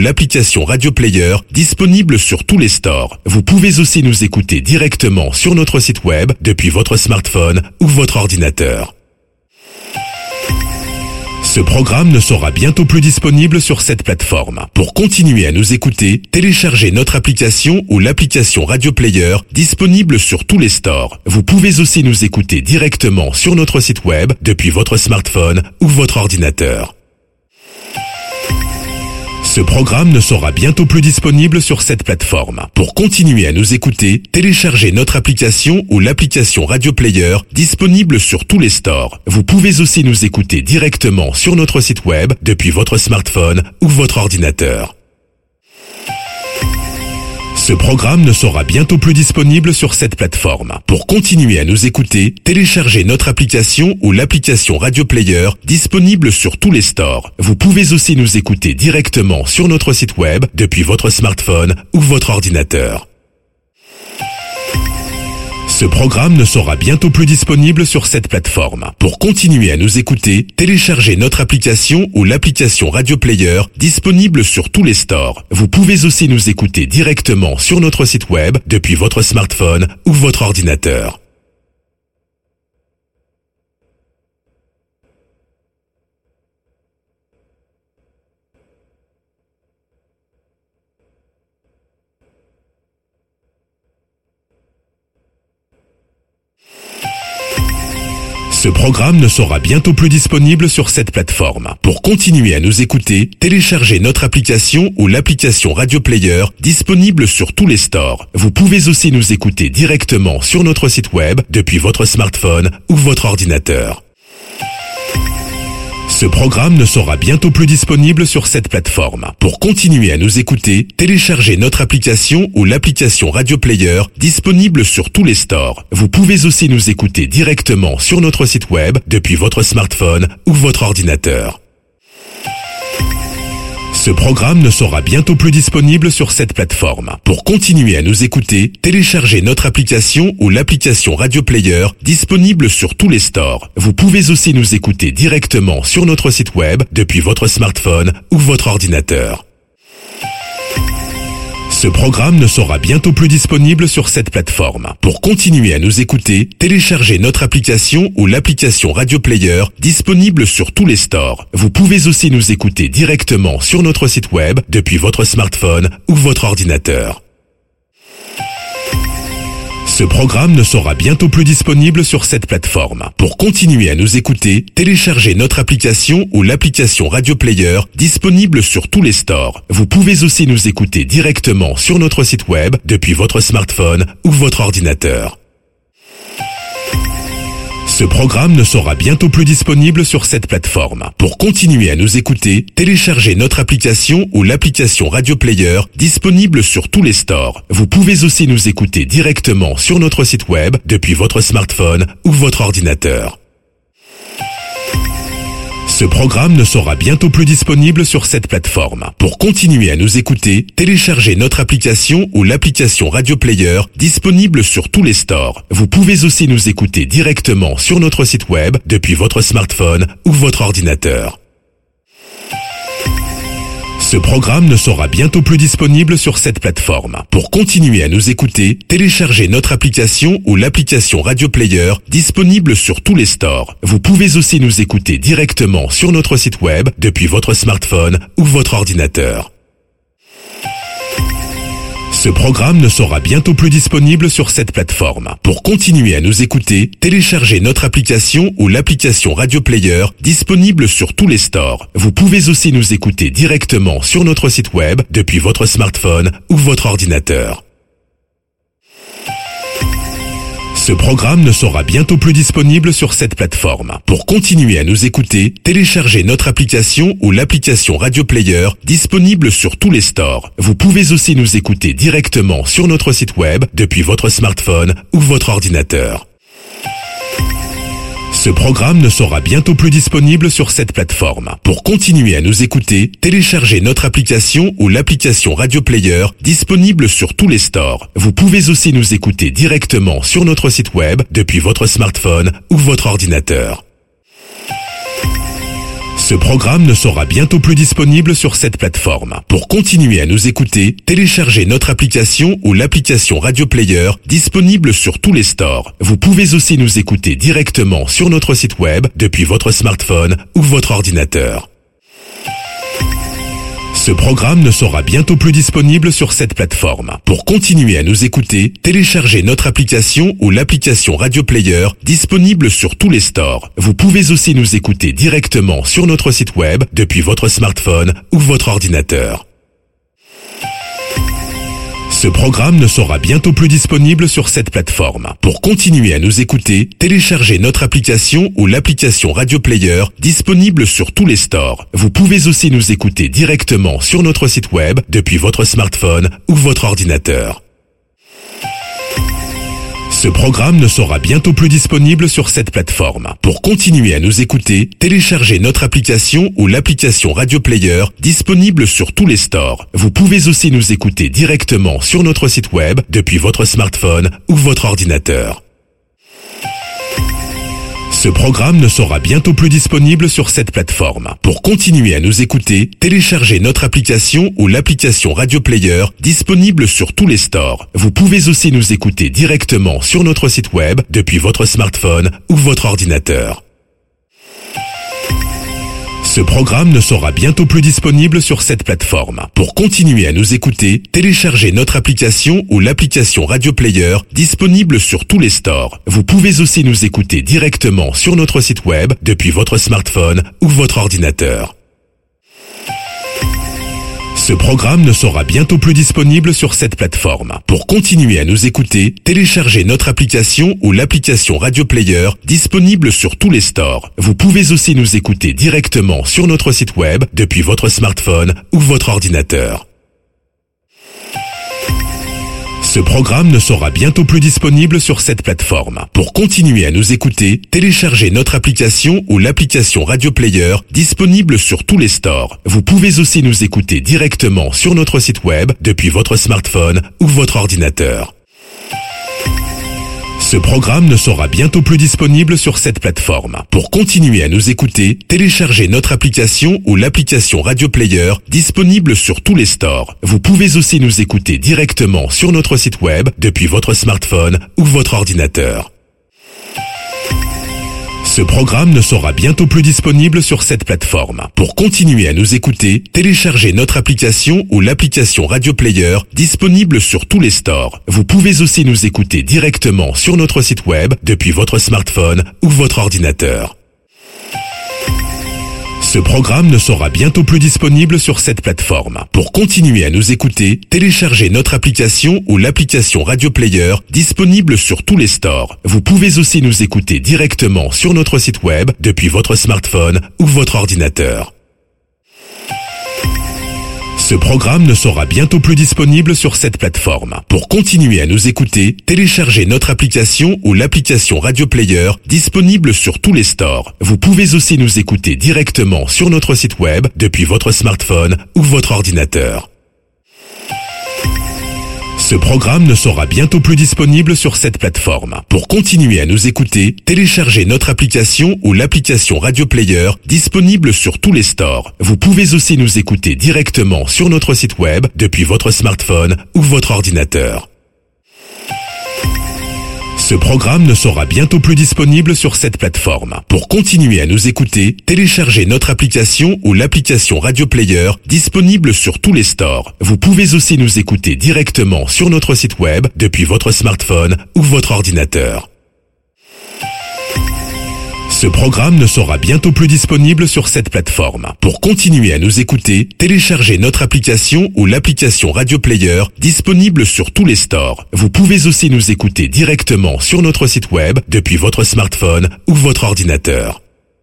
l'application Radio Player disponible sur tous les stores. Vous pouvez aussi nous écouter directement sur notre site web depuis votre smartphone ou votre ordinateur. Ce programme ne sera bientôt plus disponible sur cette plateforme. Pour continuer à nous écouter, téléchargez notre application ou l'application Radio Player disponible sur tous les stores. Vous pouvez aussi nous écouter directement sur notre site web depuis votre smartphone ou votre ordinateur. Ce programme ne sera bientôt plus disponible sur cette plateforme. Pour continuer à nous écouter, téléchargez notre application ou l'application Radio Player disponible sur tous les stores. Vous pouvez aussi nous écouter directement sur notre site web depuis votre smartphone ou votre ordinateur. Ce programme ne sera bientôt plus disponible sur cette plateforme. Pour continuer à nous écouter, téléchargez notre application ou l'application Radio Player disponible sur tous les stores. Vous pouvez aussi nous écouter directement sur notre site web depuis votre smartphone ou votre ordinateur. Ce programme ne sera bientôt plus disponible sur cette plateforme. Pour continuer à nous écouter, téléchargez notre application ou l'application Radio Player disponible sur tous les stores. Vous pouvez aussi nous écouter directement sur notre site web depuis votre smartphone ou votre ordinateur. Ce programme ne sera bientôt plus disponible sur cette plateforme. Pour continuer à nous écouter, téléchargez notre application ou l'application Radio Player disponible sur tous les stores. Vous pouvez aussi nous écouter directement sur notre site web depuis votre smartphone ou votre ordinateur. Ce programme ne sera bientôt plus disponible sur cette plateforme. Pour continuer à nous écouter, téléchargez notre application ou l'application Radio Player disponible sur tous les stores. Vous pouvez aussi nous écouter directement sur notre site web depuis votre smartphone ou votre ordinateur. Ce programme ne sera bientôt plus disponible sur cette plateforme. Pour continuer à nous écouter, téléchargez notre application ou l'application Radio Player disponible sur tous les stores. Vous pouvez aussi nous écouter directement sur notre site web depuis votre smartphone ou votre ordinateur. Ce programme ne sera bientôt plus disponible sur cette plateforme. Pour continuer à nous écouter, téléchargez notre application ou l'application Radio Player disponible sur tous les stores. Vous pouvez aussi nous écouter directement sur notre site web depuis votre smartphone ou votre ordinateur. Ce programme ne sera bientôt plus disponible sur cette plateforme. Pour continuer à nous écouter, téléchargez notre application ou l'application Radio Player disponible sur tous les stores. Vous pouvez aussi nous écouter directement sur notre site web depuis votre smartphone ou votre ordinateur. Ce programme ne sera bientôt plus disponible sur cette plateforme. Pour continuer à nous écouter, téléchargez notre application ou l'application Radio Player disponible sur tous les stores. Vous pouvez aussi nous écouter directement sur notre site web depuis votre smartphone ou votre ordinateur. Ce programme ne sera bientôt plus disponible sur cette plateforme. Pour continuer à nous écouter, téléchargez notre application ou l'application Radio Player disponible sur tous les stores. Vous pouvez aussi nous écouter directement sur notre site web depuis votre smartphone ou votre ordinateur. Ce programme ne sera bientôt plus disponible sur cette plateforme. Pour continuer à nous écouter, téléchargez notre application ou l'application Radio Player disponible sur tous les stores. Vous pouvez aussi nous écouter directement sur notre site web depuis votre smartphone ou votre ordinateur. Ce programme ne sera bientôt plus disponible sur cette plateforme. Pour continuer à nous écouter, téléchargez notre application ou l'application Radio Player disponible sur tous les stores. Vous pouvez aussi nous écouter directement sur notre site web depuis votre smartphone ou votre ordinateur. Ce programme ne sera bientôt plus disponible sur cette plateforme. Pour continuer à nous écouter, téléchargez notre application ou l'application Radio Player disponible sur tous les stores. Vous pouvez aussi nous écouter directement sur notre site web depuis votre smartphone ou votre ordinateur. Ce programme ne sera bientôt plus disponible sur cette plateforme. Pour continuer à nous écouter, téléchargez notre application ou l'application Radio Player disponible sur tous les stores. Vous pouvez aussi nous écouter directement sur notre site web depuis votre smartphone ou votre ordinateur. Ce Ce programme ne sera bientôt plus disponible sur cette plateforme. Pour continuer à nous écouter, téléchargez notre application ou l'application Radio Player disponible sur tous les stores. Vous pouvez aussi nous écouter directement sur notre site web depuis votre smartphone ou votre ordinateur. Ce programme ne sera bientôt plus disponible sur cette plateforme. Pour continuer à nous écouter, téléchargez notre application ou l'application Radio Player disponible sur tous les stores. Vous pouvez aussi nous écouter directement sur notre site web depuis votre smartphone ou votre ordinateur. Ce programme ne sera bientôt plus disponible sur cette plateforme. Pour continuer à nous écouter, téléchargez notre application ou l'application Radio Player disponible sur tous les stores. Vous pouvez aussi nous écouter directement sur notre site web depuis votre smartphone ou votre ordinateur. Ce programme ne sera bientôt plus disponible sur cette plateforme. Pour continuer à nous écouter, téléchargez notre application ou l'application Radio Player disponible sur tous les stores. Vous pouvez aussi nous écouter directement sur notre site web depuis votre smartphone ou votre ordinateur. Ce programme ne sera bientôt plus disponible sur cette plateforme. Pour continuer à nous écouter, téléchargez notre application ou l'application Radio Player disponible sur tous les stores. Vous pouvez aussi nous écouter directement sur notre site web depuis votre smartphone ou votre ordinateur. Ce programme ne sera bientôt plus disponible sur cette plateforme. Pour continuer à nous écouter, téléchargez notre application ou l'application Radio Player disponible sur tous les stores. Vous pouvez aussi nous écouter directement sur notre site web depuis votre smartphone ou votre ordinateur. Ce programme ne sera bientôt plus disponible sur cette plateforme. Pour continuer à nous écouter, téléchargez notre application ou l'application Radio Player disponible sur tous les stores. Vous pouvez aussi nous écouter directement sur notre site web depuis votre smartphone ou votre ordinateur. Ce programme ne sera bientôt plus disponible sur cette plateforme. Pour continuer à nous écouter, téléchargez notre application ou l'application Radio Player disponible sur tous les stores. Vous pouvez aussi nous écouter directement sur notre site web depuis votre smartphone ou votre ordinateur. Ce programme ne sera bientôt plus disponible sur cette plateforme. Pour continuer à nous écouter, téléchargez notre application ou l'application Radio Player disponible sur tous les stores. Vous pouvez aussi nous écouter directement sur notre site web depuis votre smartphone ou votre ordinateur. Ce programme ne sera bientôt plus disponible sur cette plateforme. Pour continuer à nous écouter, téléchargez notre application ou l'application Radio Player disponible sur tous les stores. Vous pouvez aussi nous écouter directement sur notre site web depuis votre smartphone ou votre ordinateur. Ce programme ne sera bientôt plus disponible sur cette plateforme. Pour continuer à nous écouter, téléchargez notre application ou l'application Radio Player disponible sur tous les stores. Vous pouvez aussi nous écouter directement sur notre site web depuis votre smartphone ou votre ordinateur. Ce programme ne sera bientôt plus disponible sur cette plateforme. Pour continuer à nous écouter, téléchargez notre application ou l'application Radio Player disponible sur tous les stores. Vous pouvez aussi nous écouter directement sur notre site web depuis votre smartphone ou votre ordinateur. Ce programme ne sera bientôt plus disponible sur cette plateforme. Pour continuer à nous écouter, téléchargez notre application ou l'application Radio Player disponible sur tous les stores. Vous pouvez aussi nous écouter directement sur notre site web depuis votre smartphone ou votre ordinateur. Ce programme ne sera bientôt plus disponible sur cette plateforme. Pour continuer à nous écouter, téléchargez notre application ou l'application Radio Player disponible sur tous les stores. Vous pouvez aussi nous écouter directement sur notre site web depuis votre smartphone ou votre ordinateur. Ce programme ne sera bientôt plus disponible sur cette plateforme. Pour continuer à nous écouter, téléchargez notre application ou l'application Radio Player disponible sur tous les stores. Vous pouvez aussi nous écouter directement sur notre site web depuis votre smartphone ou votre ordinateur.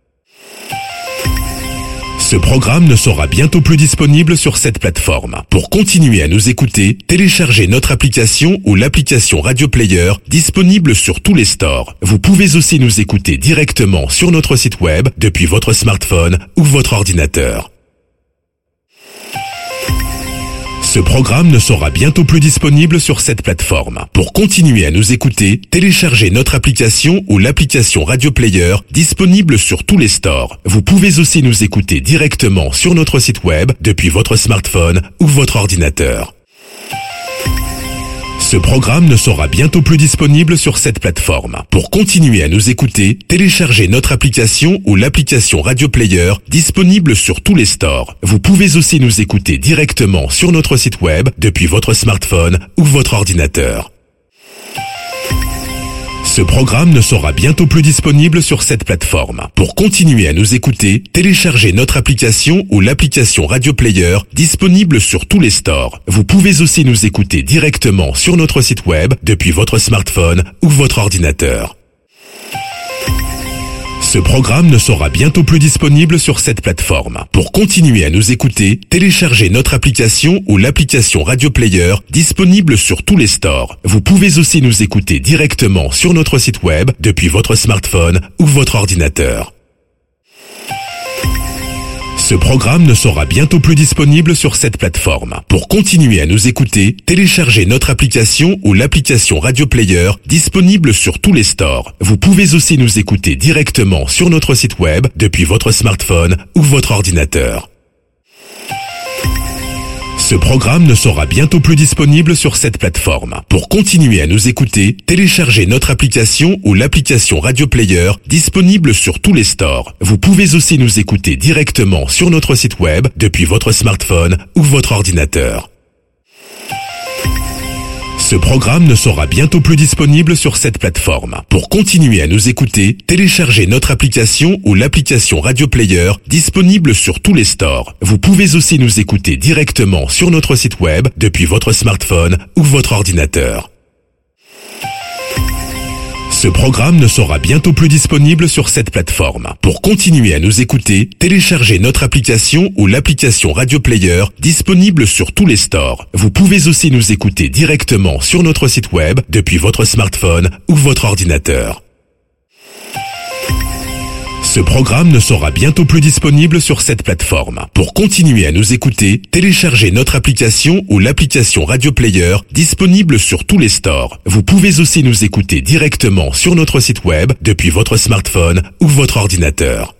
Ce programme ne sera bientôt plus disponible sur cette plateforme. Pour continuer à nous écouter, téléchargez notre application ou l'application Radio Player disponible sur tous les stores. Vous pouvez aussi nous écouter directement sur notre site web depuis votre smartphone ou votre ordinateur. Ce programme ne sera bientôt plus disponible sur cette plateforme. Pour continuer à nous écouter, téléchargez notre application ou l'application Radio Player disponible sur tous les stores. Vous pouvez aussi nous écouter directement sur notre site web depuis votre smartphone ou votre ordinateur. Ce programme ne sera bientôt plus disponible sur cette plateforme. Pour continuer à nous écouter, téléchargez notre application ou l'application Radio Player disponible sur tous les stores. Vous pouvez aussi nous écouter directement sur notre site web depuis votre smartphone ou votre ordinateur. Ce programme ne sera bientôt plus disponible sur cette plateforme. Pour continuer à nous écouter, téléchargez notre application ou l'application Radio Player disponible sur tous les stores. Vous pouvez aussi nous écouter directement sur notre site web depuis votre smartphone ou votre ordinateur. Ce programme ne sera bientôt plus disponible sur cette plateforme. Pour continuer à nous écouter, téléchargez notre application ou l'application Radio Player disponible sur tous les stores. Vous pouvez aussi nous écouter directement sur notre site web depuis votre smartphone ou votre ordinateur. Ce programme ne sera bientôt plus disponible sur cette plateforme. Pour continuer à nous écouter, téléchargez notre application ou l'application Radio Player disponible sur tous les stores. Vous pouvez aussi nous écouter directement sur notre site web depuis votre smartphone ou votre ordinateur. Ce programme ne sera bientôt plus disponible sur cette plateforme. Pour continuer à nous écouter, téléchargez notre application ou l'application Radio Player disponible sur tous les stores. Vous pouvez aussi nous écouter directement sur notre site web depuis votre smartphone ou votre ordinateur. Ce programme ne sera bientôt plus disponible sur cette plateforme. Pour continuer à nous écouter, téléchargez notre application ou l'application Radio Player disponible sur tous les stores. Vous pouvez aussi nous écouter directement sur notre site web depuis votre smartphone ou votre ordinateur. Ce programme ne sera bientôt plus disponible sur cette plateforme. Pour continuer à nous écouter, téléchargez notre application ou l'application Radio Player disponible sur tous les stores. Vous pouvez aussi nous écouter directement sur notre site web depuis votre smartphone ou votre ordinateur. Ce programme ne sera bientôt plus disponible sur cette plateforme. Pour continuer à nous écouter, téléchargez notre application ou l'application Radio Player disponible sur tous les stores. Vous pouvez aussi nous écouter directement sur notre site web depuis votre smartphone ou votre ordinateur.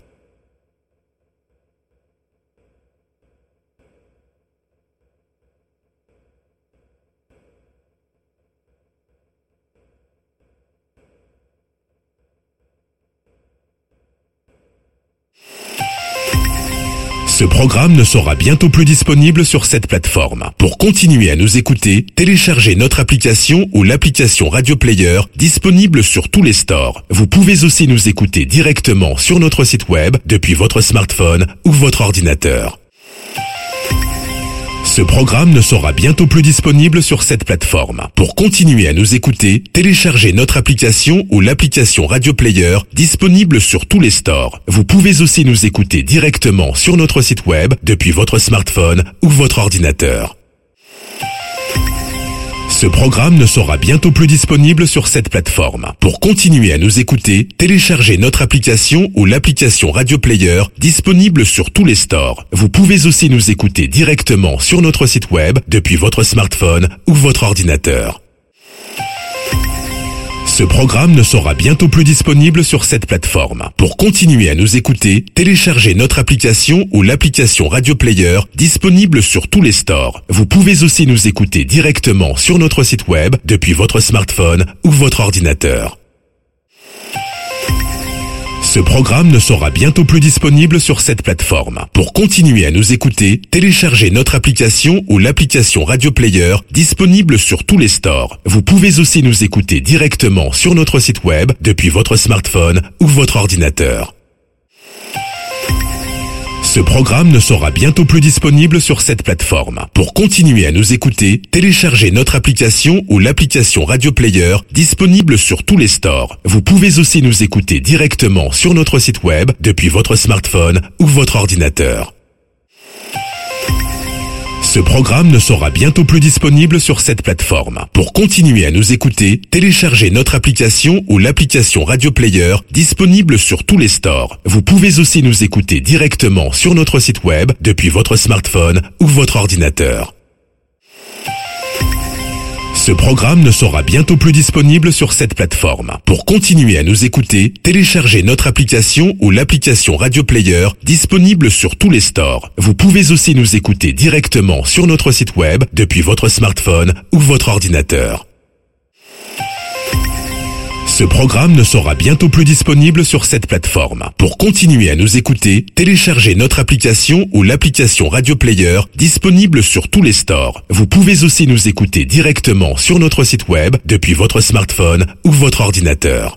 Ce programme ne sera bientôt plus disponible sur cette plateforme. Pour continuer à nous écouter, téléchargez notre application ou l'application Radio Player disponible sur tous les stores. Vous pouvez aussi nous écouter directement sur notre site web depuis votre smartphone ou votre ordinateur. Ce programme ne sera bientôt plus disponible sur cette plateforme. Pour continuer à nous écouter, téléchargez notre application ou l'application Radio Player disponible sur tous les stores. Vous pouvez aussi nous écouter directement sur notre site web depuis votre smartphone ou votre ordinateur. Ce programme ne sera bientôt plus disponible sur cette plateforme. Pour continuer à nous écouter, téléchargez notre application ou l'application Radio Player disponible sur tous les stores. Vous pouvez aussi nous écouter directement sur notre site web depuis votre smartphone ou votre ordinateur. Ce programme ne sera bientôt plus disponible sur cette plateforme. Pour continuer à nous écouter, téléchargez notre application ou l'application Radio Player disponible sur tous les stores. Vous pouvez aussi nous écouter directement sur notre site web depuis votre smartphone ou votre ordinateur. Ce programme ne sera bientôt plus disponible sur cette plateforme. Pour continuer à nous écouter, téléchargez notre application ou l'application Radio Player disponible sur tous les stores. Vous pouvez aussi nous écouter directement sur notre site web depuis votre smartphone ou votre ordinateur. Ce programme ne sera bientôt plus disponible sur cette plateforme. Pour continuer à nous écouter, téléchargez notre application ou l'application Radio Player disponible sur tous les stores. Vous pouvez aussi nous écouter directement sur notre site web depuis votre smartphone ou votre ordinateur. Ce programme ne sera bientôt plus disponible sur cette plateforme. Pour continuer à nous écouter, téléchargez notre application ou l'application Radio Player disponible sur tous les stores. Vous pouvez aussi nous écouter directement sur notre site web depuis votre smartphone ou votre ordinateur. Ce programme ne sera bientôt plus disponible sur cette plateforme. Pour continuer à nous écouter, téléchargez notre application ou l'application Radio Player disponible sur tous les stores. Vous pouvez aussi nous écouter directement sur notre site web depuis votre smartphone ou votre ordinateur. Ce programme ne sera bientôt plus disponible sur cette plateforme. Pour continuer à nous écouter, téléchargez notre application ou l'application Radio Player disponible sur tous les stores. Vous pouvez aussi nous écouter directement sur notre site web depuis votre smartphone ou votre ordinateur.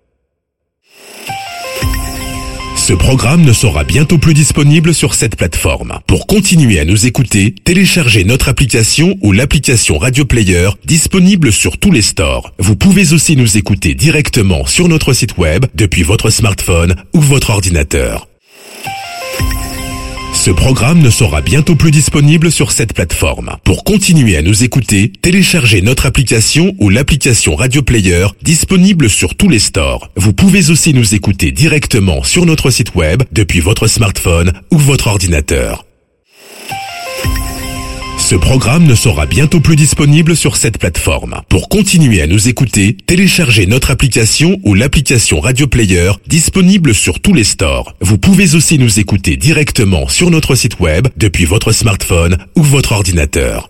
Ce programme ne sera bientôt plus disponible sur cette plateforme. Pour continuer à nous écouter, téléchargez notre application ou l'application Radio Player disponible sur tous les stores. Vous pouvez aussi nous écouter directement sur notre site web depuis votre smartphone ou votre ordinateur. Ce programme ne sera bientôt plus disponible sur cette plateforme. Pour continuer à nous écouter, téléchargez notre application ou l'application Radio Player disponible sur tous les stores. Vous pouvez aussi nous écouter directement sur notre site web depuis votre smartphone ou votre ordinateur. Ce programme ne sera bientôt plus disponible sur cette plateforme. Pour continuer à nous écouter, téléchargez notre application ou l'application Radio Player disponible sur tous les stores. Vous pouvez aussi nous écouter directement sur notre site web depuis votre smartphone ou votre ordinateur.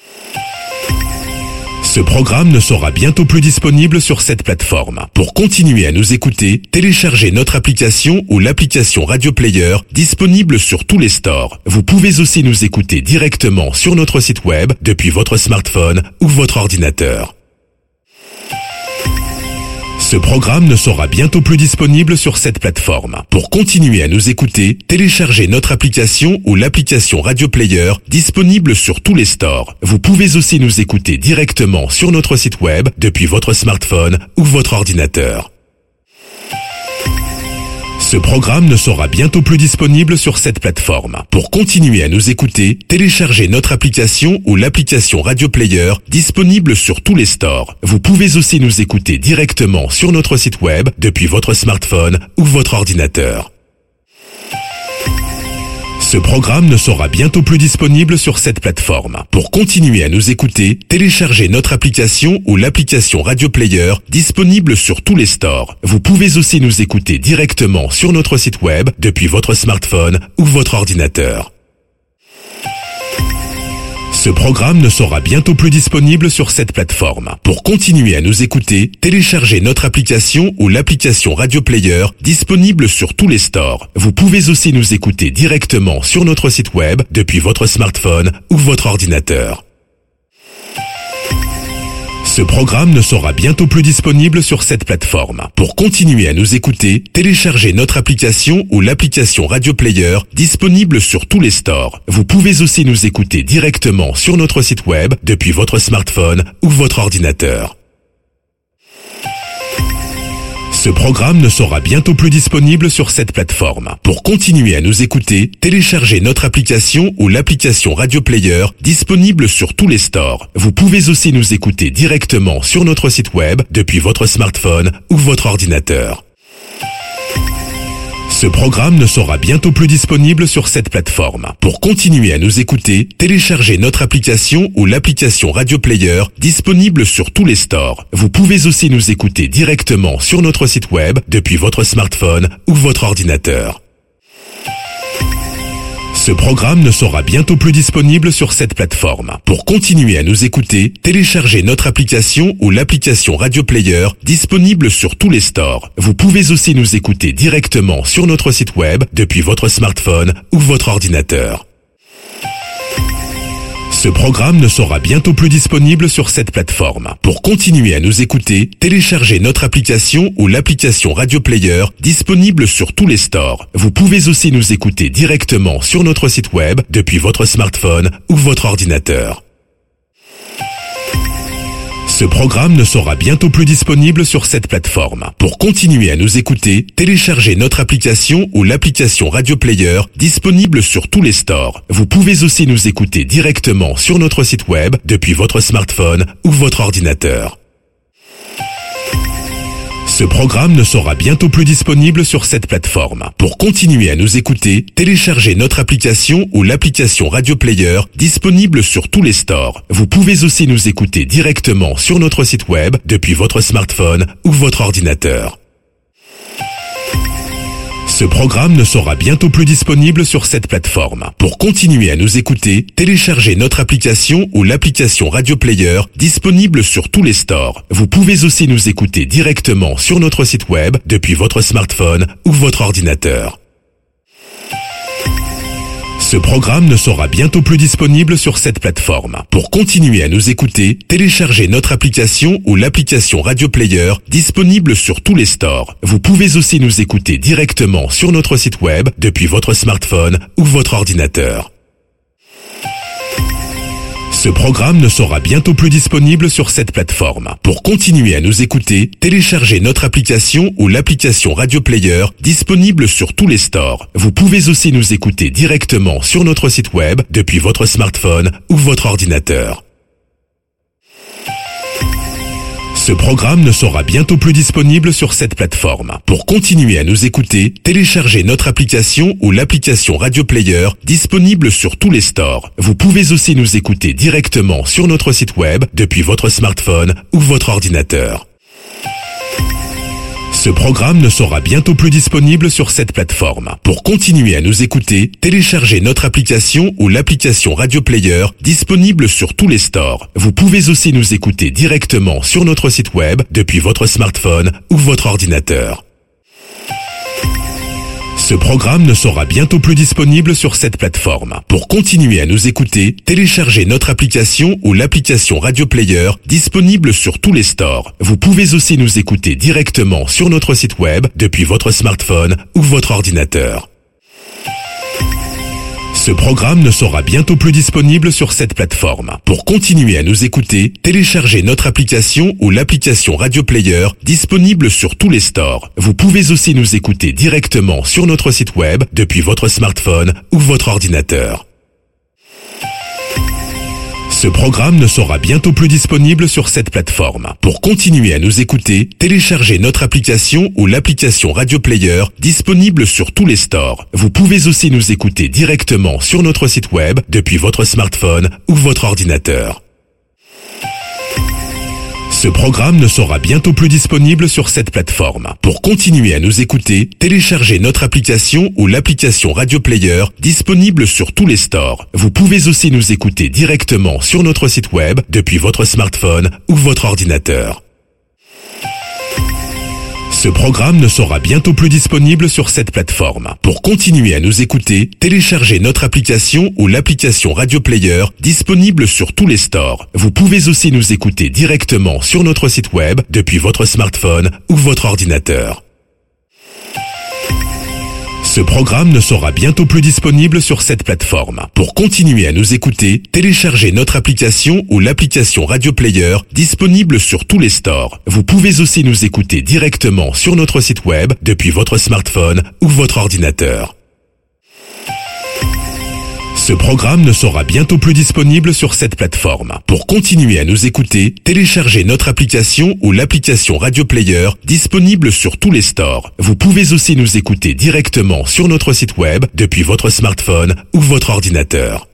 Ce programme ne sera bientôt plus disponible sur cette plateforme. Pour continuer à nous écouter, téléchargez notre application ou l'application Radio Player disponible sur tous les stores. Vous pouvez aussi nous écouter directement sur notre site web depuis votre smartphone ou votre ordinateur. Ce programme ne sera bientôt plus disponible sur cette plateforme. Pour continuer à nous écouter, téléchargez notre application ou l'application Radio Player disponible sur tous les stores. Vous pouvez aussi nous écouter directement sur notre site web depuis votre smartphone ou votre ordinateur. Ce programme ne sera bientôt plus disponible sur cette plateforme. Pour continuer à nous écouter, téléchargez notre application ou l'application Radio Player disponible sur tous les stores. Vous pouvez aussi nous écouter directement sur notre site web depuis votre smartphone ou votre ordinateur. Ce programme ne sera bientôt plus disponible sur cette plateforme. Pour continuer à nous écouter, téléchargez notre application ou l'application Radio Player disponible sur tous les stores. Vous pouvez aussi nous écouter directement sur notre site web depuis votre smartphone ou votre ordinateur. Ce programme ne sera bientôt plus disponible sur cette plateforme. Pour continuer à nous écouter, téléchargez notre application ou l'application Radio Player disponible sur tous les stores. Vous pouvez aussi nous écouter directement sur notre site web depuis votre smartphone ou votre ordinateur. Ce programme ne sera bientôt plus disponible sur cette plateforme. Pour continuer à nous écouter, téléchargez notre application ou l'application Radio Player disponible sur tous les stores. Vous pouvez aussi nous écouter directement sur notre site web depuis votre smartphone ou votre ordinateur. Ce programme ne sera bientôt plus disponible sur cette plateforme. Pour continuer à nous écouter, téléchargez notre application ou l'application Radio Player disponible sur tous les stores. Vous pouvez aussi nous écouter directement sur notre site web depuis votre smartphone ou votre ordinateur. Ce programme ne sera bientôt plus disponible sur cette plateforme. Pour continuer à nous écouter, téléchargez notre application ou l'application Radio Player disponible sur tous les stores. Vous pouvez aussi nous écouter directement sur notre site web depuis votre smartphone ou votre ordinateur. Ce programme ne sera bientôt plus disponible sur cette plateforme. Pour continuer à nous écouter, téléchargez notre application ou l'application Radio Player disponible sur tous les stores. Vous pouvez aussi nous écouter directement sur notre site web depuis votre smartphone ou votre ordinateur. Ce programme ne sera bientôt plus disponible sur cette plateforme. Pour continuer à nous écouter, téléchargez notre application ou l'application Radio Player disponible sur tous les stores. Vous pouvez aussi nous écouter directement sur notre site web depuis votre smartphone ou votre ordinateur. Ce programme ne sera bientôt plus disponible sur cette plateforme. Pour continuer à nous écouter, téléchargez notre application ou l'application Radio Player disponible sur tous les stores. Vous pouvez aussi nous écouter directement sur notre site web depuis votre smartphone ou votre ordinateur. Ce programme ne sera bientôt plus disponible sur cette plateforme. Pour continuer à nous écouter, téléchargez notre application ou l'application Radio Player disponible sur tous les stores. Vous pouvez aussi nous écouter directement sur notre site web depuis votre smartphone ou votre ordinateur. Ce programme ne sera bientôt plus disponible sur cette plateforme. Pour continuer à nous écouter, téléchargez notre application ou l'application Radio Player disponible sur tous les stores. Vous pouvez aussi nous écouter directement sur notre site web depuis votre smartphone ou votre ordinateur. Ce programme ne sera bientôt plus disponible sur cette plateforme. Pour continuer à nous écouter, téléchargez notre application ou l'application Radio Player disponible sur tous les stores. Vous pouvez aussi nous écouter directement sur notre site web depuis votre smartphone ou votre ordinateur. Ce programme ne sera bientôt plus disponible sur cette plateforme. Pour continuer à nous écouter, téléchargez notre application ou l'application Radio Player disponible sur tous les stores. Vous pouvez aussi nous écouter directement sur notre site web depuis votre smartphone ou votre ordinateur. Ce programme ne sera bientôt plus disponible sur cette plateforme. Pour continuer à nous écouter, téléchargez notre application ou l'application Radio Player disponible sur tous les stores. Vous pouvez aussi nous écouter directement sur notre site web depuis votre smartphone ou votre ordinateur. Ce programme ne sera bientôt plus disponible sur cette plateforme. Pour continuer à nous écouter, téléchargez notre application ou l'application Radio Player disponible sur tous les stores. Vous pouvez aussi nous écouter directement sur notre site web depuis votre smartphone ou votre ordinateur. Ce programme ne sera bientôt plus disponible sur cette plateforme. Pour continuer à nous écouter, téléchargez notre application ou l'application Radio Player disponible sur tous les stores. Vous pouvez aussi nous écouter directement sur notre site web depuis votre smartphone ou votre ordinateur. Ce programme ne sera bientôt plus disponible sur cette plateforme. Pour continuer à nous écouter, téléchargez notre application ou l'application Radio Player disponible sur tous les stores. Vous pouvez aussi nous écouter directement sur notre site web depuis votre smartphone ou votre ordinateur. Ce programme ne sera bientôt plus disponible sur cette plateforme. Pour continuer à nous écouter, téléchargez notre application ou l'application Radio Player disponible sur tous les stores. Vous pouvez aussi nous écouter directement sur notre site web depuis votre smartphone ou votre ordinateur. Ce programme ne sera bientôt plus disponible sur cette plateforme. Pour continuer à nous écouter, téléchargez notre application ou l'application Radio Player disponible sur tous les stores. Vous pouvez aussi nous écouter directement sur notre site web depuis votre smartphone ou votre ordinateur. Ce programme ne sera bientôt plus disponible sur cette plateforme. Pour continuer à nous écouter, téléchargez notre application ou l'application Radio Player disponible sur tous les stores. Vous pouvez aussi nous écouter directement sur notre site web depuis votre smartphone ou votre ordinateur. Ce programme ne sera bientôt plus disponible sur cette plateforme. Pour continuer à nous écouter, téléchargez notre application ou l'application Radio Player disponible sur tous les stores. Vous pouvez aussi nous écouter directement sur notre site web depuis votre smartphone ou votre ordinateur. Ce programme ne sera bientôt plus disponible sur cette plateforme. Pour continuer à nous écouter, téléchargez notre application ou l'application Radio Player disponible sur tous les stores. Vous pouvez aussi nous écouter directement sur notre site web depuis votre smartphone ou votre ordinateur.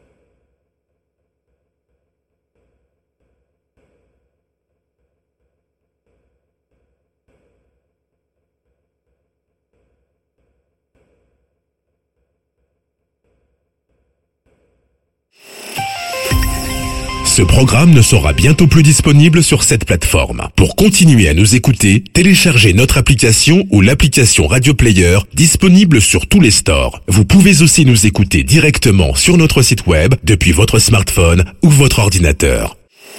Ce programme ne sera bientôt plus disponible sur cette plateforme. Pour continuer à nous écouter, téléchargez notre application ou l'application Radio Player disponible sur tous les stores. Vous pouvez aussi nous écouter directement sur notre site web depuis votre smartphone ou votre ordinateur.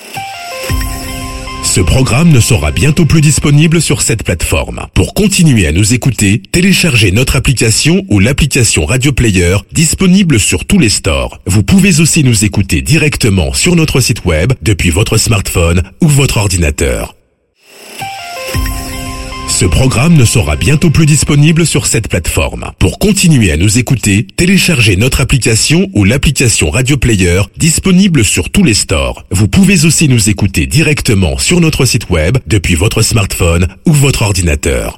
Ce programme ne sera bientôt plus disponible sur cette plateforme. Pour continuer à nous écouter, téléchargez notre application ou l'application Radio Player disponible sur tous les stores. Vous pouvez aussi nous écouter directement sur notre site web depuis votre smartphone ou votre ordinateur. Ce programme ne sera bientôt plus disponible sur cette plateforme. Pour continuer à nous écouter, téléchargez notre application ou l'application Radio Player disponible sur tous les stores. Vous pouvez aussi nous écouter directement sur notre site web depuis votre smartphone ou votre ordinateur.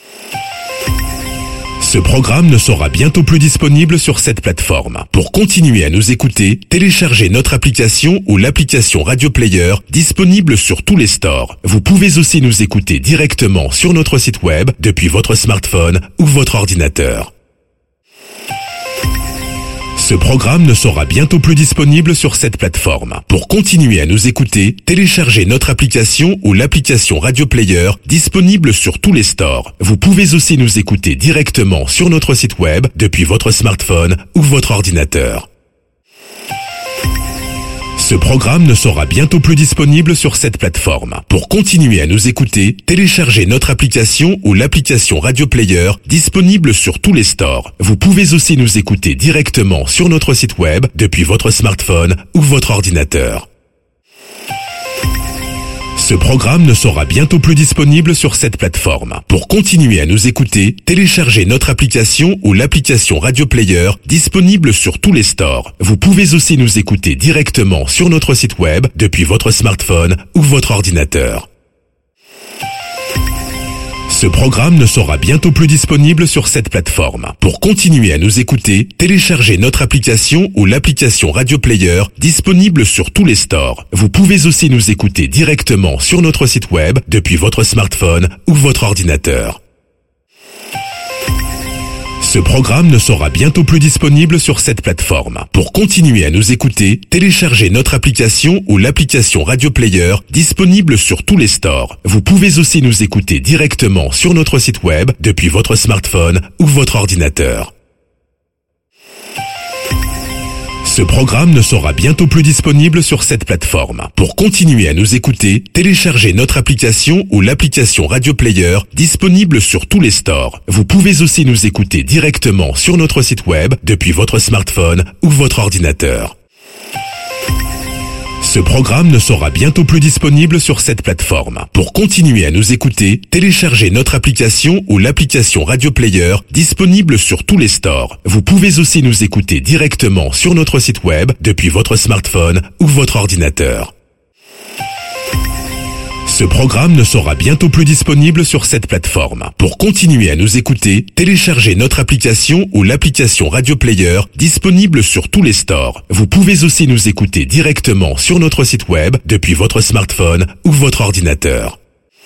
Ce programme ne sera bientôt plus disponible sur cette plateforme. Pour continuer à nous écouter, téléchargez notre application ou l'application Radio Player disponible sur tous les stores. Vous pouvez aussi nous écouter directement sur notre site web depuis votre smartphone ou votre ordinateur. Ce programme ne sera bientôt plus disponible sur cette plateforme. Pour continuer à nous écouter, téléchargez notre application ou l'application Radio Player disponible sur tous les stores. Vous pouvez aussi nous écouter directement sur notre site web depuis votre smartphone ou votre ordinateur. Ce programme ne sera bientôt plus disponible sur cette plateforme. Pour continuer à nous écouter, téléchargez notre application ou l'application Radio Player disponible sur tous les stores. Vous pouvez aussi nous écouter directement sur notre site web depuis votre smartphone ou votre ordinateur. Ce programme ne sera bientôt plus disponible sur cette plateforme. Pour continuer à nous écouter, téléchargez notre application ou l'application Radio Player disponible sur tous les stores. Vous pouvez aussi nous écouter directement sur notre site web depuis votre smartphone ou votre ordinateur. Ce programme ne sera bientôt plus disponible sur cette plateforme. Pour continuer à nous écouter, téléchargez notre application ou l'application Radio Player disponible sur tous les stores. Vous pouvez aussi nous écouter directement sur notre site web depuis votre smartphone ou votre ordinateur. Ce programme ne sera bientôt plus disponible sur cette plateforme. Pour continuer à nous écouter, téléchargez notre application ou l'application Radio Player disponible sur tous les stores. Vous pouvez aussi nous écouter directement sur notre site web depuis votre smartphone ou votre ordinateur. Ce programme ne sera bientôt plus disponible sur cette plateforme. Pour continuer à nous écouter, téléchargez notre application ou l'application Radio Player disponible sur tous les stores. Vous pouvez aussi nous écouter directement sur notre site web depuis votre smartphone ou votre ordinateur. Ce programme ne sera bientôt plus disponible sur cette plateforme. Pour continuer à nous écouter, téléchargez notre application ou l'application Radio Player disponible sur tous les stores. Vous pouvez aussi nous écouter directement sur notre site web depuis votre smartphone ou votre ordinateur. Ce programme ne sera bientôt plus disponible sur cette plateforme. Pour continuer à nous écouter, téléchargez notre application ou l'application Radio Player disponible sur tous les stores. Vous pouvez aussi nous écouter directement sur notre site web depuis votre smartphone ou votre ordinateur.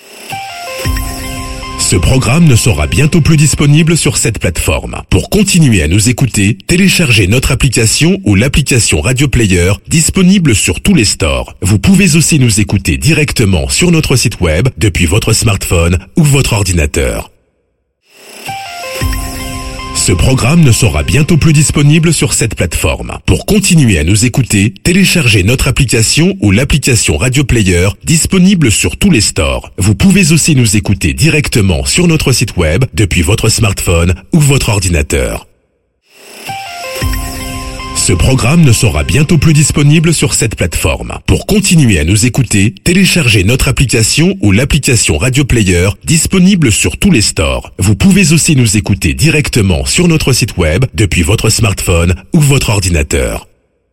Ce programme ne sera bientôt plus disponible sur cette plateforme. Pour continuer à nous écouter, téléchargez notre application ou l'application Radio Player disponible sur tous les stores. Vous pouvez aussi nous écouter directement sur notre site web depuis votre smartphone ou votre ordinateur. Ce programme ne sera bientôt plus disponible sur cette plateforme. Pour continuer à nous écouter, téléchargez notre application ou l'application Radio Player disponible sur tous les stores. Vous pouvez aussi nous écouter directement sur notre site web depuis votre smartphone ou votre ordinateur. Ce programme ne sera bientôt plus disponible sur cette plateforme. Pour continuer à nous écouter, téléchargez notre application ou l'application Radio Player disponible sur tous les stores. Vous pouvez aussi nous écouter directement sur notre site web depuis votre smartphone ou votre ordinateur.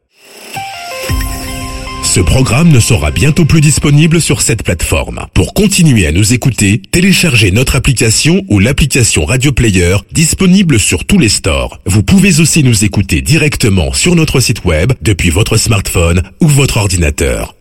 Ce programme ne sera bientôt plus disponible sur cette plateforme. Pour continuer à nous écouter, téléchargez notre application ou l'application Radio Player disponible sur tous les stores. Vous pouvez aussi nous écouter directement sur notre site web depuis votre smartphone ou votre ordinateur.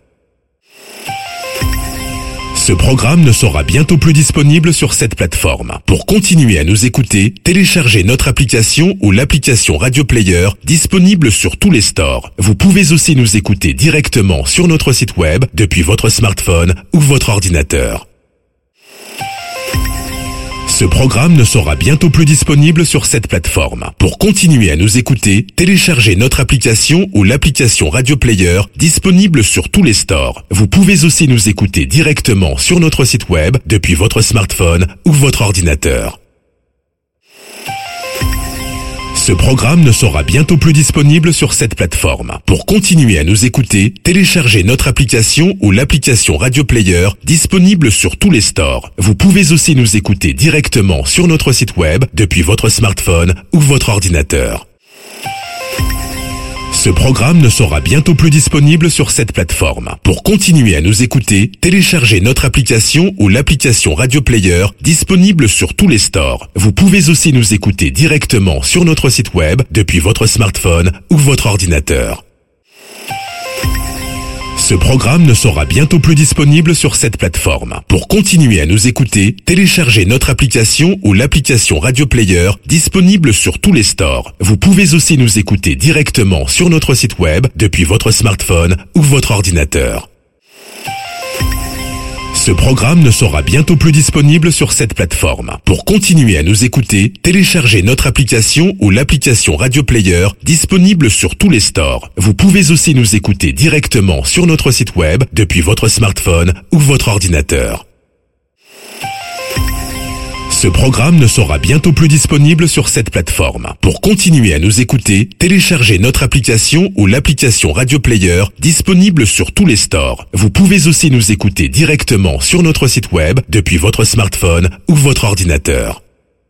Ce programme ne sera bientôt plus disponible sur cette plateforme. Pour continuer à nous écouter, téléchargez notre application ou l'application Radio Player disponible sur tous les stores. Vous pouvez aussi nous écouter directement sur notre site web depuis votre smartphone ou votre ordinateur. Ce programme ne sera bientôt plus disponible sur cette plateforme. Pour continuer à nous écouter, téléchargez notre application ou l'application Radio Player disponible sur tous les stores. Vous pouvez aussi nous écouter directement sur notre site web depuis votre smartphone ou votre ordinateur. Ce Ce programme ne sera bientôt plus disponible sur cette plateforme. Pour continuer à nous écouter, téléchargez notre application ou l'application Radio Player disponible sur tous les stores. Vous pouvez aussi nous écouter directement sur notre site web depuis votre smartphone ou votre ordinateur. Ce programme ne sera bientôt plus disponible sur cette plateforme. Pour continuer à nous écouter, téléchargez notre application ou l'application Radio Player disponible sur tous les stores. Vous pouvez aussi nous écouter directement sur notre site web depuis votre smartphone ou votre ordinateur. Ce programme ne sera bientôt plus disponible sur cette plateforme. Pour continuer à nous écouter, téléchargez notre application ou l'application Radio Player disponible sur tous les stores. Vous pouvez aussi nous écouter directement sur notre site web depuis votre smartphone ou votre ordinateur. Ce programme ne sera bientôt plus disponible sur cette plateforme. Pour continuer à nous écouter, téléchargez notre application ou l'application Radio Player disponible sur tous les stores. Vous pouvez aussi nous écouter directement sur notre site web depuis votre smartphone ou votre ordinateur. Ce programme ne sera bientôt plus disponible sur cette plateforme. Pour continuer à nous écouter, téléchargez notre application ou l'application Radio Player disponible sur tous les stores. Vous pouvez aussi nous écouter directement sur notre site web depuis votre smartphone ou votre ordinateur.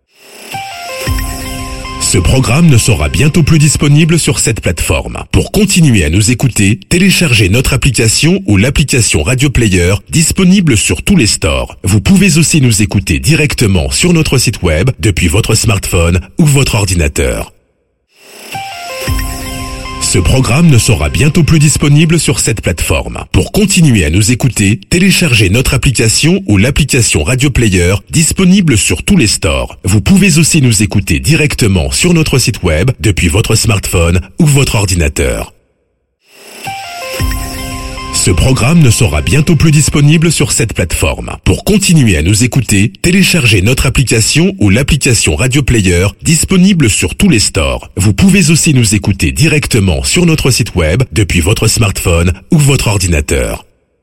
Ce programme ne sera bientôt plus disponible sur cette plateforme. Pour continuer à nous écouter, téléchargez notre application ou l'application Radio Player disponible sur tous les stores. Vous pouvez aussi nous écouter directement sur notre site web depuis votre smartphone ou votre ordinateur. Ce programme ne sera bientôt plus disponible sur cette plateforme. Pour continuer à nous écouter, téléchargez notre application ou l'application Radio Player disponible sur tous les stores. Vous pouvez aussi nous écouter directement sur notre site web depuis votre smartphone ou votre ordinateur. Ce programme ne sera bientôt plus disponible sur cette plateforme. Pour continuer à nous écouter, téléchargez notre application ou l'application Radio Player disponible sur tous les stores. Vous pouvez aussi nous écouter directement sur notre site web depuis votre smartphone ou votre ordinateur.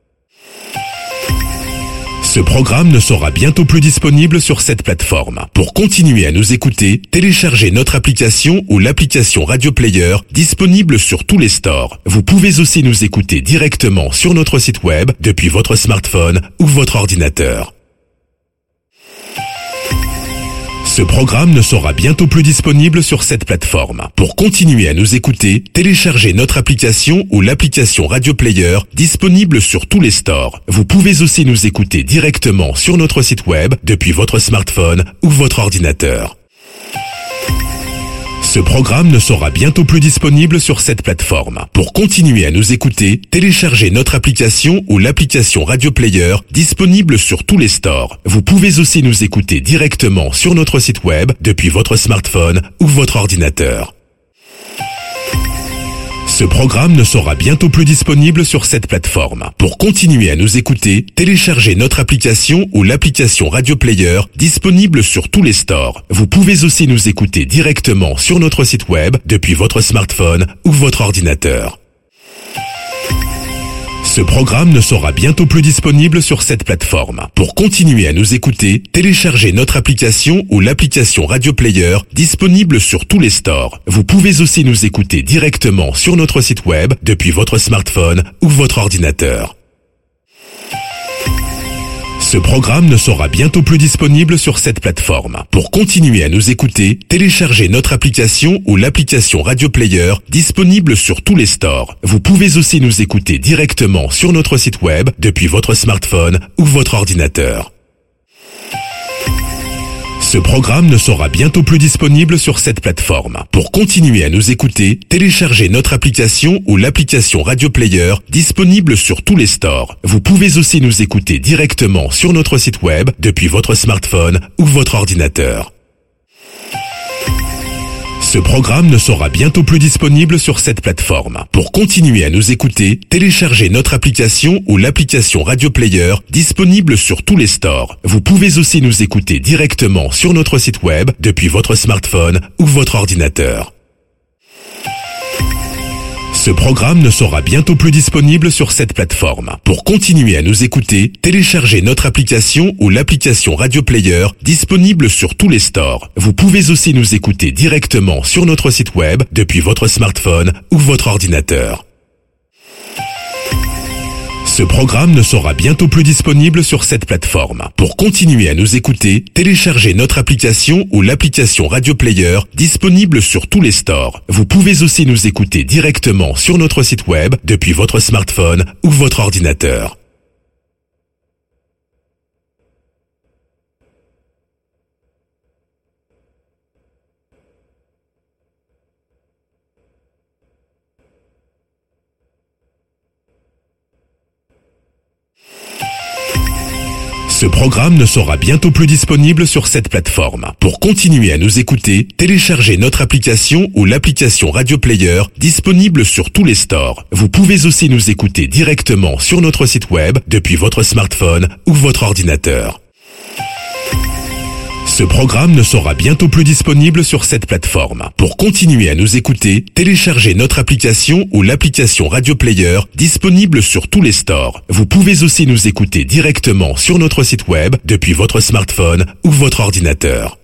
Ce programme ne sera bientôt plus disponible sur cette plateforme. Pour continuer à nous écouter, téléchargez notre application ou l'application Radio Player disponible sur tous les stores. Vous pouvez aussi nous écouter directement sur notre site web depuis votre smartphone ou votre ordinateur. Ce programme ne sera bientôt plus disponible sur cette plateforme. Pour continuer à nous écouter, téléchargez notre application ou l'application Radio Player disponible sur tous les stores. Vous pouvez aussi nous écouter directement sur notre site web depuis votre smartphone ou votre ordinateur. Ce programme ne sera bientôt plus disponible sur cette plateforme. Pour continuer à nous écouter, téléchargez notre application ou l'application Radio Player disponible sur tous les stores. Vous pouvez aussi nous écouter directement sur notre site web depuis votre smartphone ou votre ordinateur. Ce programme ne sera bientôt plus disponible sur cette plateforme. Pour continuer à nous écouter, téléchargez notre application ou l'application Radio Player disponible sur tous les stores. Vous pouvez aussi nous écouter directement sur notre site web depuis votre smartphone ou votre ordinateur. Ce programme ne sera bientôt plus disponible sur cette plateforme. Pour continuer à nous écouter, téléchargez notre application ou l'application Radio Player disponible sur tous les stores. Vous pouvez aussi nous écouter directement sur notre site web depuis votre smartphone ou votre ordinateur. Ce programme ne sera bientôt plus disponible sur cette plateforme. Pour continuer à nous écouter, téléchargez notre application ou l'application Radio Player disponible sur tous les stores. Vous pouvez aussi nous écouter directement sur notre site web depuis votre smartphone ou votre ordinateur. Ce programme ne sera bientôt plus disponible sur cette plateforme. Pour continuer à nous écouter, téléchargez notre application ou l'application Radio Player disponible sur tous les stores. Vous pouvez aussi nous écouter directement sur notre site web depuis votre smartphone ou votre ordinateur. Ce programme ne sera bientôt plus disponible sur cette plateforme. Pour continuer à nous écouter, téléchargez notre application ou l'application Radio Player disponible sur tous les stores. Vous pouvez aussi nous écouter directement sur notre site web depuis votre smartphone ou votre ordinateur. Ce programme ne sera bientôt plus disponible sur cette plateforme. Pour continuer à nous écouter, téléchargez notre application ou l'application Radio Player disponible sur tous les stores. Vous pouvez aussi nous écouter directement sur notre site web depuis votre smartphone ou votre ordinateur. Ce programme ne sera bientôt plus disponible sur cette plateforme. Pour continuer à nous écouter, téléchargez notre application ou l'application Radio Player disponible sur tous les stores. Vous pouvez aussi nous écouter directement sur notre site web depuis votre smartphone ou votre ordinateur. Ce programme ne sera bientôt plus disponible sur cette plateforme. Pour continuer à nous écouter, téléchargez notre application ou l'application Radio Player disponible sur tous les stores. Vous pouvez aussi nous écouter directement sur notre site web depuis votre smartphone ou votre ordinateur. Ce programme ne sera bientôt plus disponible sur cette plateforme. Pour continuer à nous écouter, téléchargez notre application ou l'application Radio Player disponible sur tous les stores. Vous pouvez aussi nous écouter directement sur notre site web depuis votre smartphone ou votre ordinateur.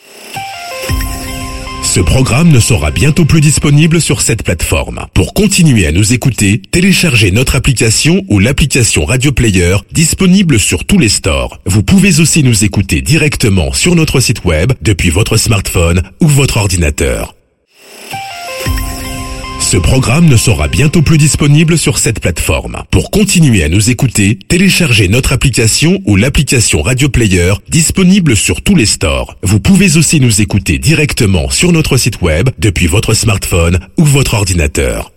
Ce programme ne sera bientôt plus disponible sur cette plateforme. Pour continuer à nous écouter, téléchargez notre application ou l'application Radio Player disponible sur tous les stores. Vous pouvez aussi nous écouter directement sur notre site web depuis votre smartphone ou votre ordinateur. Ce programme ne sera bientôt plus disponible sur cette plateforme. Pour continuer à nous écouter, téléchargez notre application ou l'application Radio Player disponible sur tous les stores. Vous pouvez aussi nous écouter directement sur notre site web depuis votre smartphone ou votre ordinateur.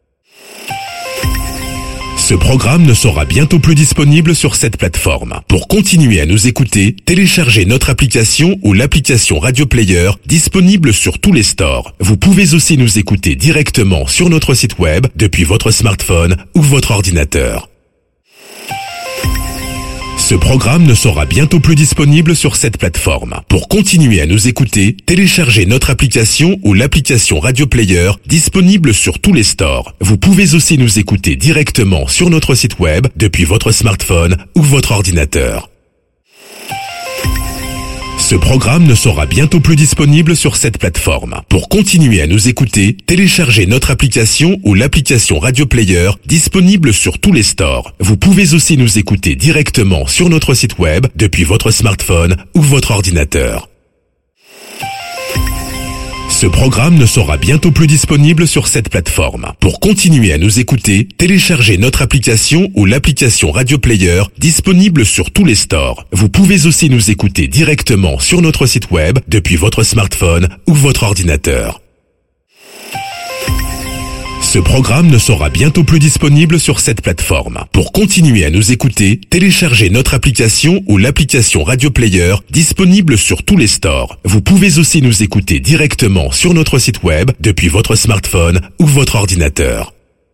Ce programme ne sera bientôt plus disponible sur cette plateforme. Pour continuer à nous écouter, téléchargez notre application ou l'application Radio Player disponible sur tous les stores. Vous pouvez aussi nous écouter directement sur notre site web depuis votre smartphone ou votre ordinateur. Ce programme ne sera bientôt plus disponible sur cette plateforme. Pour continuer à nous écouter, téléchargez notre application ou l'application Radio Player disponible sur tous les stores. Vous pouvez aussi nous écouter directement sur notre site web depuis votre smartphone ou votre ordinateur. Ce programme ne sera bientôt plus disponible sur cette plateforme. Pour continuer à nous écouter, téléchargez notre application ou l'application Radio Player disponible sur tous les stores. Vous pouvez aussi nous écouter directement sur notre site web depuis votre smartphone ou votre ordinateur. Ce programme ne sera bientôt plus disponible sur cette plateforme. Pour continuer à nous écouter, téléchargez notre application ou l'application Radio Player disponible sur tous les stores. Vous pouvez aussi nous écouter directement sur notre site web depuis votre smartphone ou votre ordinateur. Ce programme ne sera bientôt plus disponible sur cette plateforme. Pour continuer à nous écouter, téléchargez notre application ou l'application Radio Player disponible sur tous les stores. Vous pouvez aussi nous écouter directement sur notre site web depuis votre smartphone ou votre ordinateur.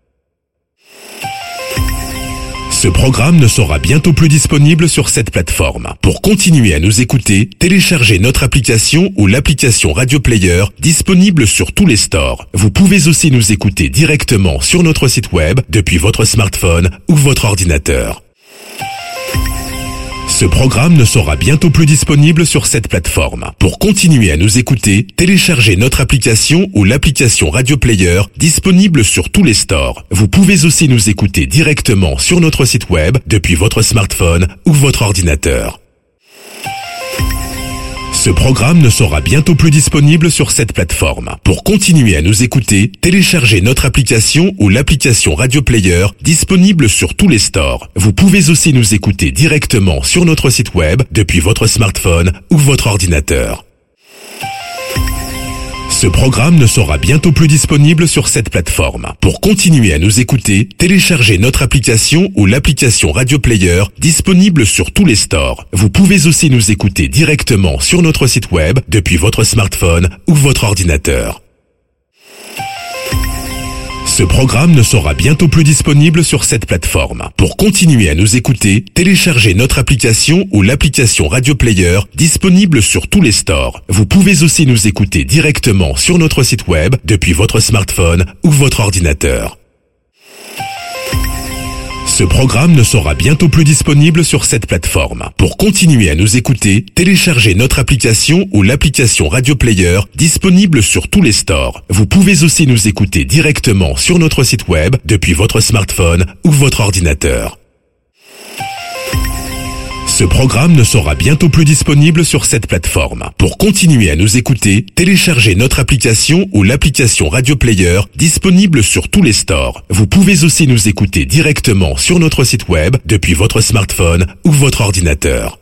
Ce programme ne sera bientôt plus disponible sur cette plateforme. Pour continuer à nous écouter, téléchargez notre application ou l'application Radio Player disponible sur tous les stores. Vous pouvez aussi nous écouter directement sur notre site web depuis votre smartphone ou votre ordinateur. Ce programme ne sera bientôt plus disponible sur cette plateforme. Pour continuer à nous écouter, téléchargez notre application ou l'application Radio Player disponible sur tous les stores. Vous pouvez aussi nous écouter directement sur notre site web depuis votre smartphone ou votre ordinateur. Ce programme ne sera bientôt plus disponible sur cette plateforme. Pour continuer à nous écouter, téléchargez notre application ou l'application Radio Player disponible sur tous les stores. Vous pouvez aussi nous écouter directement sur notre site web depuis votre smartphone ou votre ordinateur. Ce programme ne sera bientôt plus disponible sur cette plateforme. Pour continuer à nous écouter, téléchargez notre application ou l'application Radio Player disponible sur tous les stores. Vous pouvez aussi nous écouter directement sur notre site web depuis votre smartphone ou votre ordinateur. Ce programme ne sera bientôt plus disponible sur cette plateforme. Pour continuer à nous écouter, téléchargez notre application ou l'application Radio Player disponible sur tous les stores. Vous pouvez aussi nous écouter directement sur notre site web depuis votre smartphone ou votre ordinateur. Ce programme ne sera bientôt plus disponible sur cette plateforme. Pour continuer à nous écouter, téléchargez notre application ou l'application Radio Player disponible sur tous les stores. Vous pouvez aussi nous écouter directement sur notre site web depuis votre smartphone ou votre ordinateur. Ce programme ne sera bientôt plus disponible sur cette plateforme. Pour continuer à nous écouter, téléchargez notre application ou l'application Radio Player disponible sur tous les stores. Vous pouvez aussi nous écouter directement sur notre site web depuis votre smartphone ou votre ordinateur.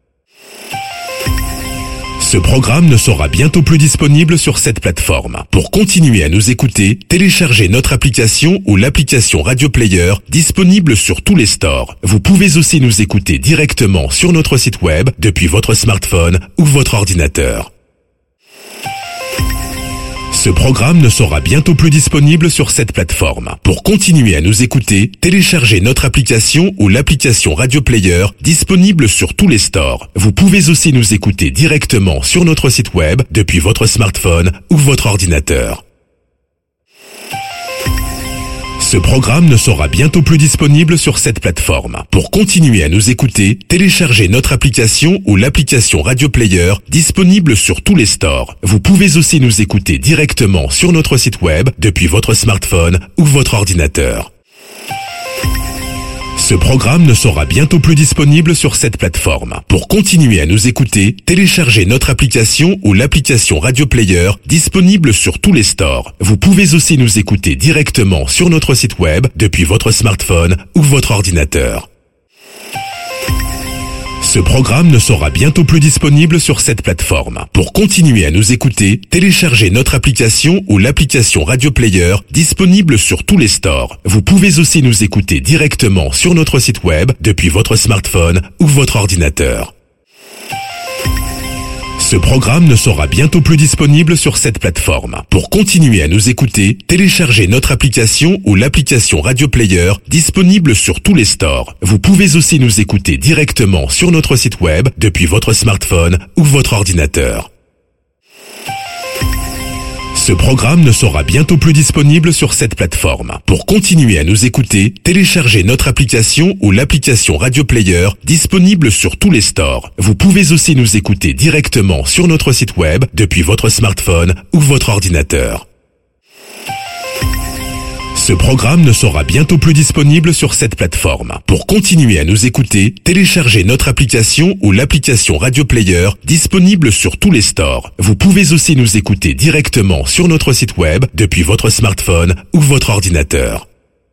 Ce programme ne sera bientôt plus disponible sur cette plateforme. Pour continuer à nous écouter, téléchargez notre application ou l'application Radio Player disponible sur tous les stores. Vous pouvez aussi nous écouter directement sur notre site web depuis votre smartphone ou votre ordinateur. Ce programme ne sera bientôt plus disponible sur cette plateforme. Pour continuer à nous écouter, téléchargez notre application ou l'application Radio Player disponible sur tous les stores. Vous pouvez aussi nous écouter directement sur notre site web depuis votre smartphone ou votre ordinateur. Ce programme ne sera bientôt plus disponible sur cette plateforme. Pour continuer à nous écouter, téléchargez notre application ou l'application Radio Player disponible sur tous les stores. Vous pouvez aussi nous écouter directement sur notre site web depuis votre smartphone ou votre ordinateur. Ce programme ne sera bientôt plus disponible sur cette plateforme. Pour continuer à nous écouter, téléchargez notre application ou l'application Radio Player disponible sur tous les stores. Vous pouvez aussi nous écouter directement sur notre site web depuis votre smartphone ou votre ordinateur. Ce programme ne sera bientôt plus disponible sur cette plateforme. Pour continuer à nous écouter, téléchargez notre application ou l'application Radio Player disponible sur tous les stores. Vous pouvez aussi nous écouter directement sur notre site web depuis votre smartphone ou votre ordinateur. Ce programme ne sera bientôt plus disponible sur cette plateforme. Pour continuer à nous écouter, téléchargez notre application ou l'application Radio Player disponible sur tous les stores. Vous pouvez aussi nous écouter directement sur notre site web depuis votre smartphone ou votre ordinateur. Ce programme ne sera bientôt plus disponible sur cette plateforme. Pour continuer à nous écouter, téléchargez notre application ou l'application Radio Player disponible sur tous les stores. Vous pouvez aussi nous écouter directement sur notre site web depuis votre smartphone ou votre ordinateur. Ce programme ne sera bientôt plus disponible sur cette plateforme. Pour continuer à nous écouter, téléchargez notre application ou l'application Radio Player disponible sur tous les stores. Vous pouvez aussi nous écouter directement sur notre site web depuis votre smartphone ou votre ordinateur.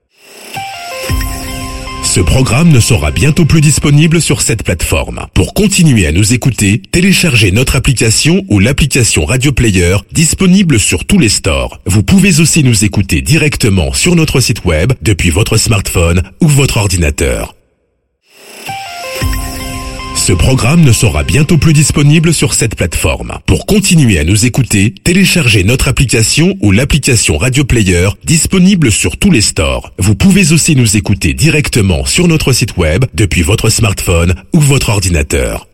Ce programme ne sera bientôt plus disponible sur cette plateforme. Pour continuer à nous écouter, téléchargez notre application ou l'application Radio Player disponible sur tous les stores. Vous pouvez aussi nous écouter directement sur notre site web depuis votre smartphone ou votre ordinateur. Ce programme ne sera bientôt plus disponible sur cette plateforme. Pour continuer à nous écouter, téléchargez notre application ou l'application Radio Player disponible sur tous les stores. Vous pouvez aussi nous écouter directement sur notre site web depuis votre smartphone ou votre ordinateur.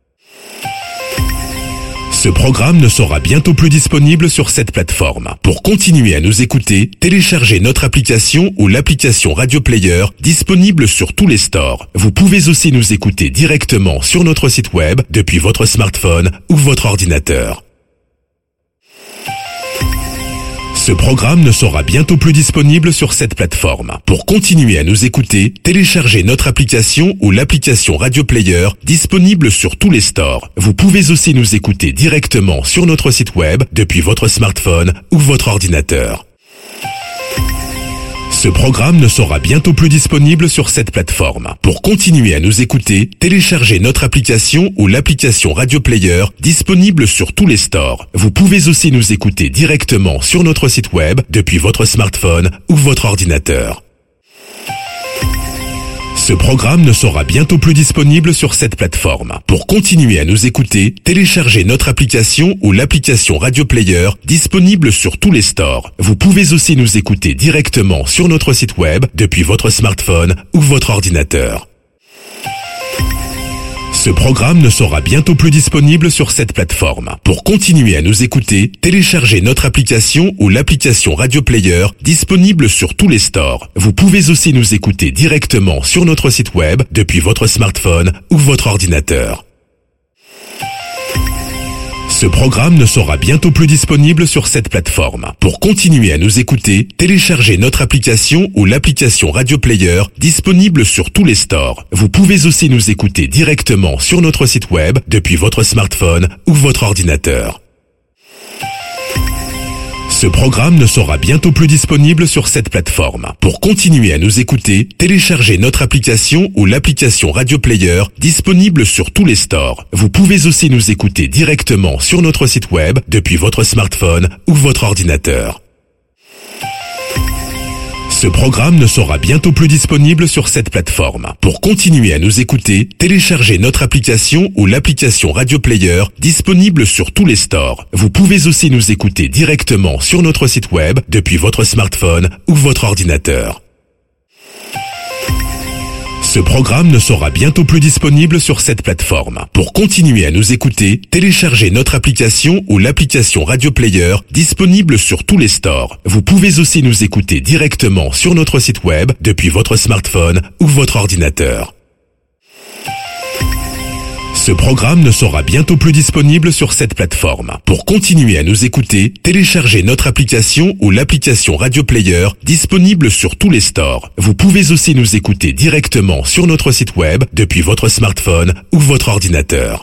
Ce programme ne sera bientôt plus disponible sur cette plateforme. Pour continuer à nous écouter, téléchargez notre application ou l'application Radio Player disponible sur tous les stores. Vous pouvez aussi nous écouter directement sur notre site web depuis votre smartphone ou votre ordinateur. Ce programme ne sera bientôt plus disponible sur cette plateforme. Pour continuer à nous écouter, téléchargez notre application ou l'application Radio Player disponible sur tous les stores. Vous pouvez aussi nous écouter directement sur notre site web depuis votre smartphone ou votre ordinateur. Ce programme ne sera bientôt plus disponible sur cette plateforme. Pour continuer à nous écouter, téléchargez notre application ou l'application Radio Player disponible sur tous les stores. Vous pouvez aussi nous écouter directement sur notre site web depuis votre smartphone ou votre ordinateur. Ce programme ne sera bientôt plus disponible sur cette plateforme. Pour continuer à nous écouter, téléchargez notre application ou l'application Radio Player disponible sur tous les stores. Vous pouvez aussi nous écouter directement sur notre site web depuis votre smartphone ou votre ordinateur. Ce Ce programme ne sera bientôt plus disponible sur cette plateforme. Pour continuer à nous écouter, téléchargez notre application ou l'application Radio Player disponible sur tous les stores. Vous pouvez aussi nous écouter directement sur notre site web depuis votre smartphone ou votre ordinateur. Ce programme ne sera bientôt plus disponible sur cette plateforme. Pour continuer à nous écouter, téléchargez notre application ou l'application Radio Player disponible sur tous les stores. Vous pouvez aussi nous écouter directement sur notre site web depuis votre smartphone ou votre ordinateur. Ce programme ne sera bientôt plus disponible sur cette plateforme. Pour continuer à nous écouter, téléchargez notre application ou l'application Radio Player disponible sur tous les stores. Vous pouvez aussi nous écouter directement sur notre site web depuis votre smartphone ou votre ordinateur. Ce programme ne sera bientôt plus disponible sur cette plateforme. Pour continuer à nous écouter, téléchargez notre application ou l'application Radio Player disponible sur tous les stores. Vous pouvez aussi nous écouter directement sur notre site web depuis votre smartphone ou votre ordinateur. Ce programme ne sera bientôt plus disponible sur cette plateforme. Pour continuer à nous écouter, téléchargez notre application ou l'application Radio Player disponible sur tous les stores. Vous pouvez aussi nous écouter directement sur notre site web depuis votre smartphone ou votre ordinateur. Ce programme ne sera bientôt plus disponible sur cette plateforme. Pour continuer à nous écouter, téléchargez notre application ou l'application Radio Player disponible sur tous les stores. Vous pouvez aussi nous écouter directement sur notre site web depuis votre smartphone ou votre ordinateur.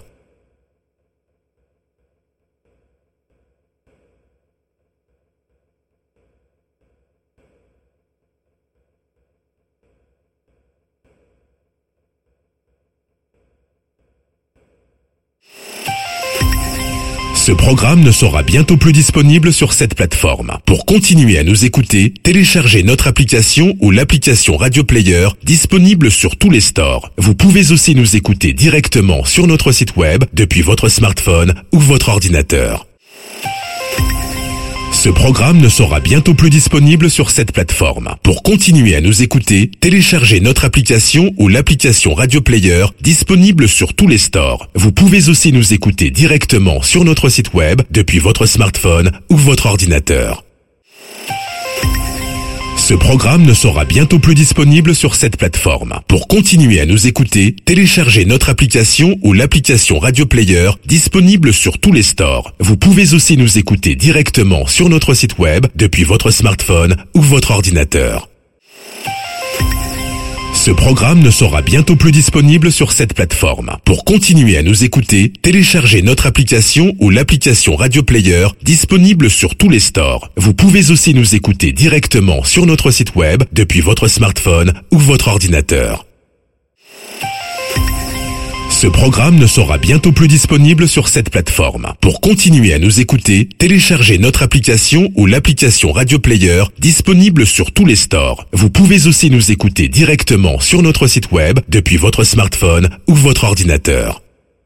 Ce programme ne sera bientôt plus disponible sur cette plateforme. Pour continuer à nous écouter, téléchargez notre application ou l'application Radio Player disponible sur tous les stores. Vous pouvez aussi nous écouter directement sur notre site web depuis votre smartphone ou votre ordinateur. Ce programme ne sera bientôt plus disponible sur cette plateforme. Pour continuer à nous écouter, téléchargez notre application ou l'application Radio Player disponible sur tous les stores. Vous pouvez aussi nous écouter directement sur notre site web depuis votre smartphone ou votre ordinateur. Ce programme ne sera bientôt plus disponible sur cette plateforme. Pour continuer à nous écouter, téléchargez notre application ou l'application Radio Player disponible sur tous les stores. Vous pouvez aussi nous écouter directement sur notre site web depuis votre smartphone ou votre ordinateur. Ce programme ne sera bientôt plus disponible sur cette plateforme. Pour continuer à nous écouter, téléchargez notre application ou l'application Radio Player disponible sur tous les stores. Vous pouvez aussi nous écouter directement sur notre site web depuis votre smartphone ou votre ordinateur. Ce programme ne sera bientôt plus disponible sur cette plateforme. Pour continuer à nous écouter, téléchargez notre application ou l'application Radio Player disponible sur tous les stores. Vous pouvez aussi nous écouter directement sur notre site web depuis votre smartphone ou votre ordinateur.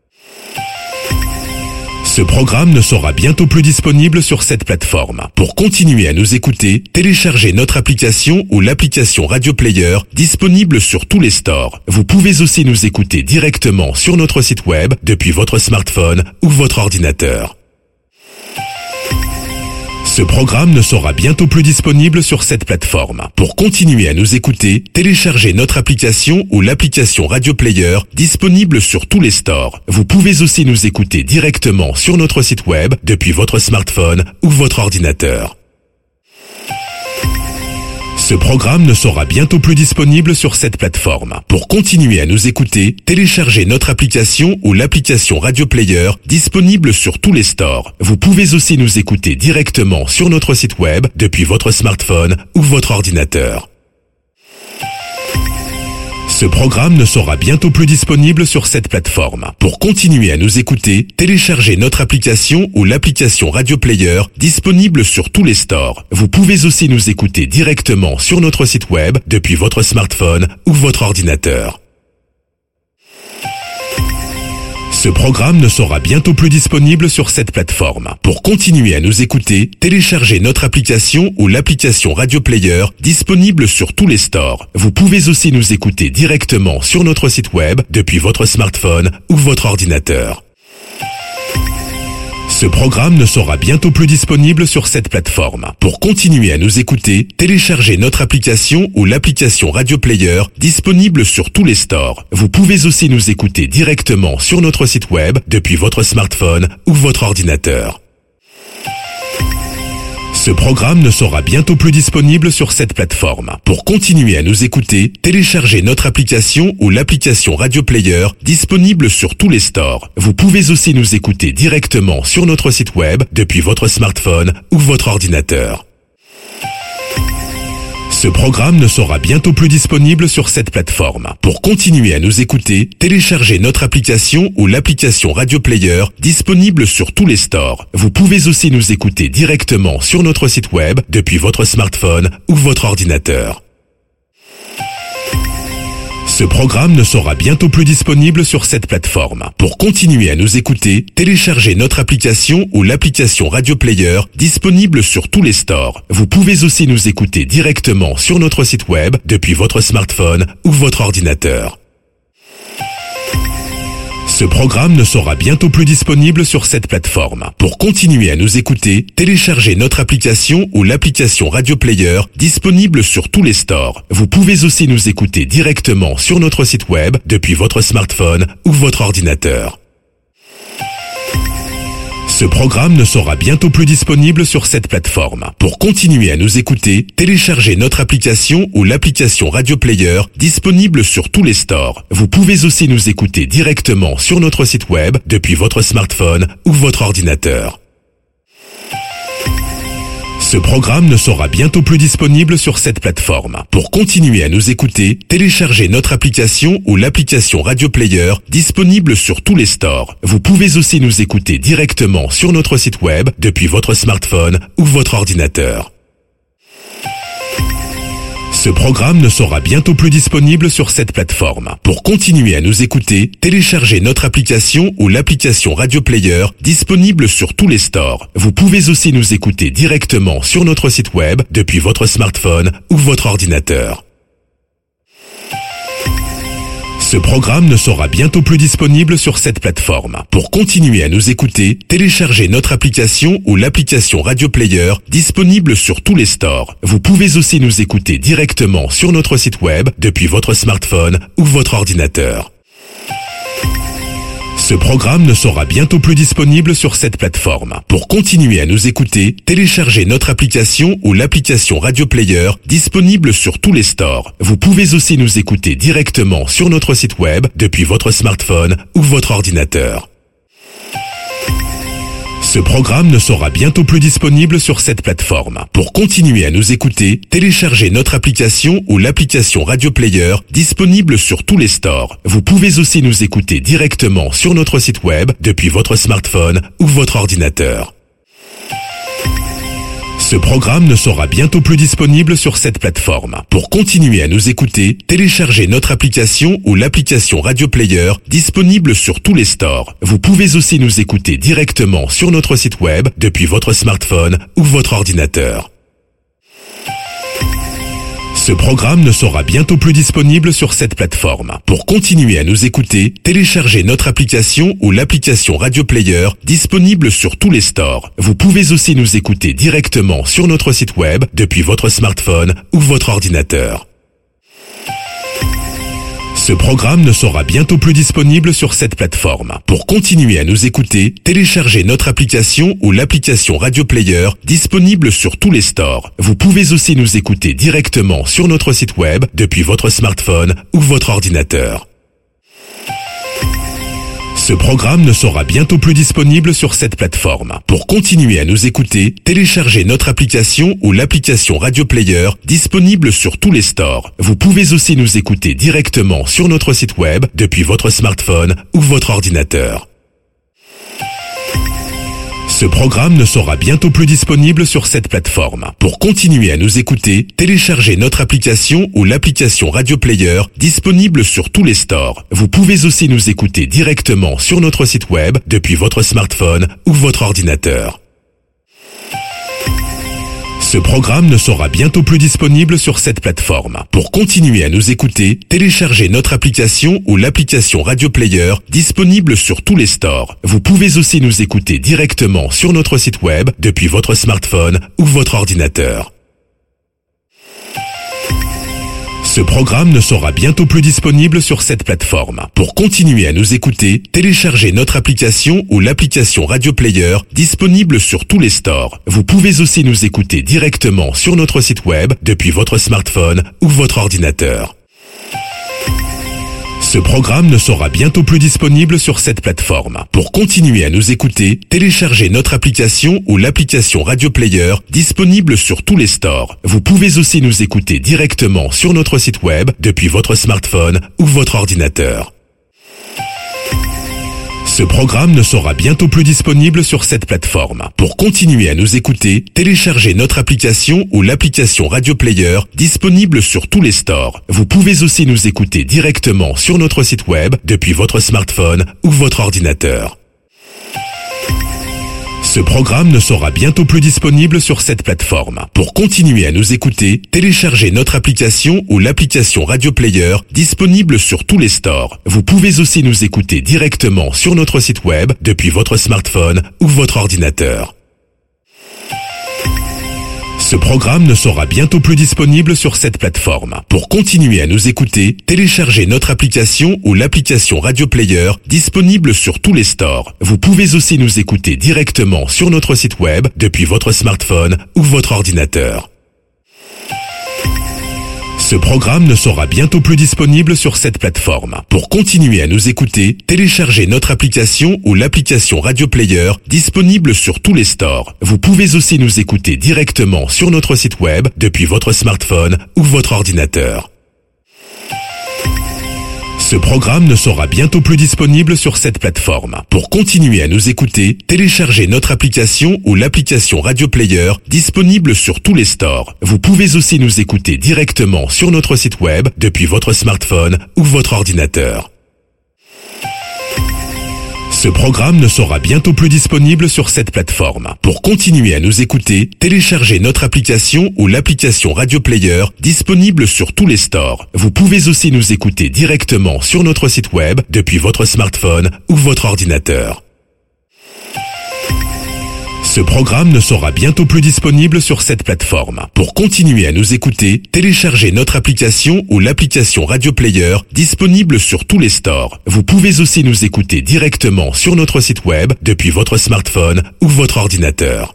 Ce programme ne sera bientôt plus disponible sur cette plateforme. Pour continuer à nous écouter, téléchargez notre application ou l'application Radio Player disponible sur tous les stores. Vous pouvez aussi nous écouter directement sur notre site web depuis votre smartphone ou votre ordinateur. Ce programme ne sera bientôt plus disponible sur cette plateforme. Pour continuer à nous écouter, téléchargez notre application ou l'application Radio Player disponible sur tous les stores. Vous pouvez aussi nous écouter directement sur notre site web depuis votre smartphone ou votre ordinateur. Ce programme ne sera bientôt plus disponible sur cette plateforme. Pour continuer à nous écouter, téléchargez notre application ou l'application Radio Player disponible sur tous les stores. Vous pouvez aussi nous écouter directement sur notre site web depuis votre smartphone ou votre ordinateur. Ce programme ne sera bientôt plus disponible sur cette plateforme. Pour continuer à nous écouter, téléchargez notre application ou l'application Radio Player disponible sur tous les stores. Vous pouvez aussi nous écouter directement sur notre site web depuis votre smartphone ou votre ordinateur. Ce programme ne sera bientôt plus disponible sur cette plateforme. Pour continuer à nous écouter, téléchargez notre application ou l'application Radio Player disponible sur tous les stores. Vous pouvez aussi nous écouter directement sur notre site web depuis votre smartphone ou votre ordinateur. Ce programme ne sera bientôt plus disponible sur cette plateforme. Pour continuer à nous écouter, téléchargez notre application ou l'application Radio Player disponible sur tous les stores. Vous pouvez aussi nous écouter directement sur notre site web depuis votre smartphone ou votre ordinateur. Ce programme ne sera bientôt plus disponible sur cette plateforme. Pour continuer à nous écouter, téléchargez notre application ou l'application Radio Player disponible sur tous les stores. Vous pouvez aussi nous écouter directement sur notre site web depuis votre smartphone ou votre ordinateur. Ce programme ne sera bientôt plus disponible sur cette plateforme. Pour continuer à nous écouter, téléchargez notre application ou l'application Radio Player disponible sur tous les stores. Vous pouvez aussi nous écouter directement sur notre site web depuis votre smartphone ou votre ordinateur. Ce programme ne sera bientôt plus disponible sur cette plateforme. Pour continuer à nous écouter, téléchargez notre application ou l'application Radio Player disponible sur tous les stores. Vous pouvez aussi nous écouter directement sur notre site web depuis votre smartphone ou votre ordinateur. Ce programme ne sera bientôt plus disponible sur cette plateforme. Pour continuer à nous écouter, téléchargez notre application ou l'application Radio Player disponible sur tous les stores. Vous pouvez aussi nous écouter directement sur notre site web depuis votre smartphone ou votre ordinateur. Ce programme ne sera bientôt plus disponible sur cette plateforme. Pour continuer à nous écouter, téléchargez notre application ou l'application Radio Player disponible sur tous les stores. Vous pouvez aussi nous écouter directement sur notre site web depuis votre smartphone ou votre ordinateur. Ce programme ne sera bientôt plus disponible sur cette plateforme. Pour continuer à nous écouter, téléchargez notre application ou l'application Radio Player disponible sur tous les stores. Vous pouvez aussi nous écouter directement sur notre site web depuis votre smartphone ou votre ordinateur. Ce programme ne sera bientôt plus disponible sur cette plateforme. Pour continuer à nous écouter, téléchargez notre application ou l'application Radio Player disponible sur tous les stores. Vous pouvez aussi nous écouter directement sur notre site web depuis votre smartphone ou votre ordinateur. Ce programme ne sera bientôt plus disponible sur cette plateforme. Pour continuer à nous écouter, téléchargez notre application ou l'application Radio Player disponible sur tous les stores. Vous pouvez aussi nous écouter directement sur notre site web depuis votre smartphone ou votre ordinateur. Ce programme ne sera bientôt plus disponible sur cette plateforme. Pour continuer à nous écouter, téléchargez notre application ou l'application Radio Player disponible sur tous les stores. Vous pouvez aussi nous écouter directement sur notre site web depuis votre smartphone ou votre ordinateur. Ce programme ne sera bientôt plus disponible sur cette plateforme. Pour continuer à nous écouter, téléchargez notre application ou l'application Radio Player disponible sur tous les stores. Vous pouvez aussi nous écouter directement sur notre site web depuis votre smartphone ou votre ordinateur. Ce programme ne sera bientôt plus disponible sur cette plateforme. Pour continuer à nous écouter, téléchargez notre application ou l'application Radio Player disponible sur tous les stores. Vous pouvez aussi nous écouter directement sur notre site web depuis votre smartphone ou votre ordinateur. Ce programme ne sera bientôt plus disponible sur cette plateforme. Pour continuer à nous écouter, téléchargez notre application ou l'application Radio Player disponible sur tous les stores. Vous pouvez aussi nous écouter directement sur notre site web depuis votre smartphone ou votre ordinateur. Ce programme ne sera bientôt plus disponible sur cette plateforme. Pour continuer à nous écouter, téléchargez notre application ou l'application Radio Player disponible sur tous les stores. Vous pouvez aussi nous écouter directement sur notre site web depuis votre smartphone ou votre ordinateur. Ce programme ne sera bientôt plus disponible sur cette plateforme. Pour continuer à nous écouter, téléchargez notre application ou l'application Radio Player disponible sur tous les stores. Vous pouvez aussi nous écouter directement sur notre site web depuis votre smartphone ou votre ordinateur. Ce programme ne sera bientôt plus disponible sur cette plateforme. Pour continuer à nous écouter, téléchargez notre application ou l'application Radio Player disponible sur tous les stores. Vous pouvez aussi nous écouter directement sur notre site web depuis votre smartphone ou votre ordinateur. Ce programme ne sera bientôt plus disponible sur cette plateforme. Pour continuer à nous écouter, téléchargez notre application ou l'application Radio Player disponible sur tous les stores. Vous pouvez aussi nous écouter directement sur notre site web depuis votre smartphone ou votre ordinateur. Ce programme ne sera bientôt plus disponible sur cette plateforme. Pour continuer à nous écouter, téléchargez notre application ou l'application Radio Player disponible sur tous les stores. Vous pouvez aussi nous écouter directement sur notre site web depuis votre smartphone ou votre ordinateur. Ce programme ne sera bientôt plus disponible sur cette plateforme. Pour continuer à nous écouter, téléchargez notre application ou l'application Radio Player disponible sur tous les stores. Vous pouvez aussi nous écouter directement sur notre site web depuis votre smartphone ou votre ordinateur. Ce programme ne sera bientôt plus disponible sur cette plateforme. Pour continuer à nous écouter, téléchargez notre application ou l'application Radio Player disponible sur tous les stores. Vous pouvez aussi nous écouter directement sur notre site web depuis votre smartphone ou votre ordinateur. Ce programme ne sera bientôt plus disponible sur cette plateforme. Pour continuer à nous écouter, téléchargez notre application ou l'application Radio Player disponible sur tous les stores. Vous pouvez aussi nous écouter directement sur notre site web depuis votre smartphone ou votre ordinateur. Ce programme ne sera bientôt plus disponible sur cette plateforme. Pour continuer à nous écouter, téléchargez notre application ou l'application Radio Player disponible sur tous les stores. Vous pouvez aussi nous écouter directement sur notre site web depuis votre smartphone ou votre ordinateur. Ce programme ne sera bientôt plus disponible sur cette plateforme. Pour continuer à nous écouter, téléchargez notre application ou l'application Radio Player disponible sur tous les stores. Vous pouvez aussi nous écouter directement sur notre site web depuis votre smartphone ou votre ordinateur. Ce programme ne sera bientôt plus disponible sur cette plateforme. Pour continuer à nous écouter, téléchargez notre application ou l'application Radio Player disponible sur tous les stores. Vous pouvez aussi nous écouter directement sur notre site web depuis votre smartphone ou votre ordinateur. Ce programme ne sera bientôt plus disponible sur cette plateforme. Pour continuer à nous écouter, téléchargez notre application ou l'application Radio Player disponible sur tous les stores. Vous pouvez aussi nous écouter directement sur notre site web depuis votre smartphone ou votre ordinateur. Ce programme ne sera bientôt plus disponible sur cette plateforme. Pour continuer à nous écouter, téléchargez notre application ou l'application Radio Player disponible sur tous les stores. Vous pouvez aussi nous écouter directement sur notre site web depuis votre smartphone ou votre ordinateur.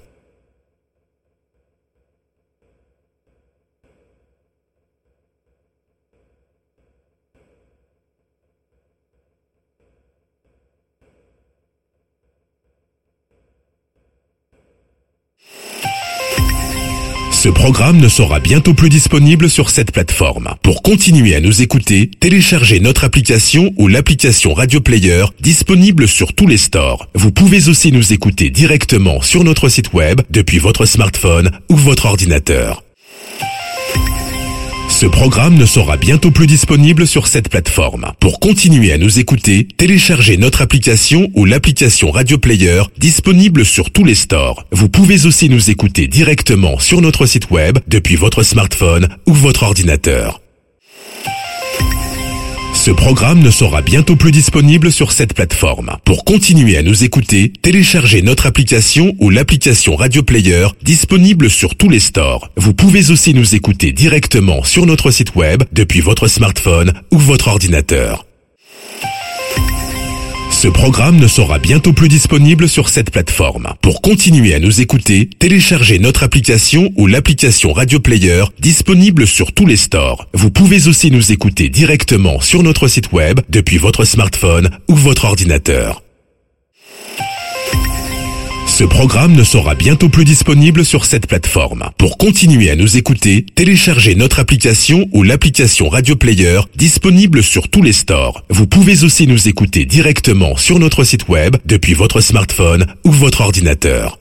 Ce programme ne sera bientôt plus disponible sur cette plateforme. Pour continuer à nous écouter, téléchargez notre application ou l'application Radio Player disponible sur tous les stores. Vous pouvez aussi nous écouter directement sur notre site web depuis votre smartphone ou votre ordinateur. Ce programme ne sera bientôt plus disponible sur cette plateforme. Pour continuer à nous écouter, téléchargez notre application ou l'application Radio Player disponible sur tous les stores. Vous pouvez aussi nous écouter directement sur notre site web depuis votre smartphone ou votre ordinateur. Ce programme ne sera bientôt plus disponible sur cette plateforme. Pour continuer à nous écouter, téléchargez notre application ou l'application Radio Player disponible sur tous les stores. Vous pouvez aussi nous écouter directement sur notre site web depuis votre smartphone ou votre ordinateur. Ce programme ne sera bientôt plus disponible sur cette plateforme. Pour continuer à nous écouter, téléchargez notre application ou l'application Radio Player disponible sur tous les stores. Vous pouvez aussi nous écouter directement sur notre site web depuis votre smartphone ou votre ordinateur. Ce programme ne sera bientôt plus disponible sur cette plateforme. Pour continuer à nous écouter, téléchargez notre application ou l'application Radio Player disponible sur tous les stores. Vous pouvez aussi nous écouter directement sur notre site web depuis votre smartphone ou votre ordinateur.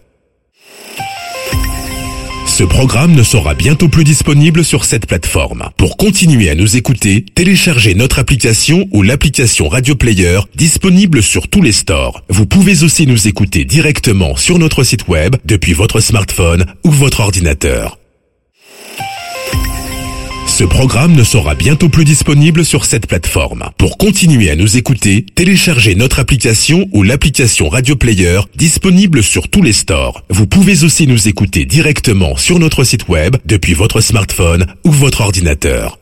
Ce programme ne sera bientôt plus disponible sur cette plateforme. Pour continuer à nous écouter, téléchargez notre application ou l'application Radio Player disponible sur tous les stores. Vous pouvez aussi nous écouter directement sur notre site web depuis votre smartphone ou votre ordinateur. Ce programme ne sera bientôt plus disponible sur cette plateforme. Pour continuer à nous écouter, téléchargez notre application ou l'application Radio Player disponible sur tous les stores. Vous pouvez aussi nous écouter directement sur notre site web depuis votre smartphone ou votre ordinateur.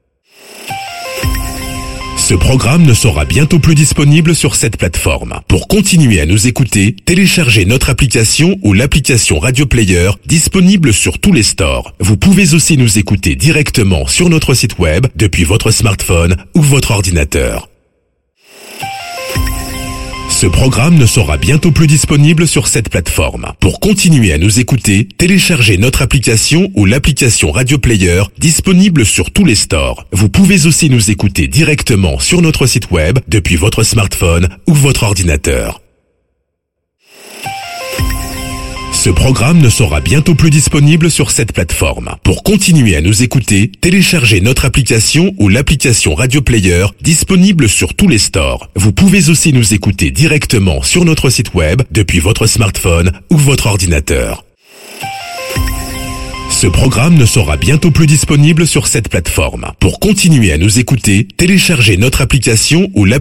Ce programme ne sera bientôt plus disponible sur cette plateforme. Pour continuer à nous écouter, téléchargez notre application ou l'application Radio Player disponible sur tous les stores. Vous pouvez aussi nous écouter directement sur notre site web depuis votre smartphone ou votre ordinateur. Ce programme ne sera bientôt plus disponible sur cette plateforme. Pour continuer à nous écouter, téléchargez notre application ou l'application Radio Player disponible sur tous les stores. Vous pouvez aussi nous écouter directement sur notre site web depuis votre smartphone ou votre ordinateur. Ce programme ne sera bientôt plus disponible sur cette plateforme. Pour continuer à nous écouter, téléchargez notre application ou l'application Radio Player disponible sur tous les stores. Vous pouvez aussi nous écouter directement sur notre site web depuis votre smartphone ou votre ordinateur. Ce programme ne sera bientôt plus disponible sur cette plateforme. Pour continuer à nous écouter, téléchargez notre application ou l'application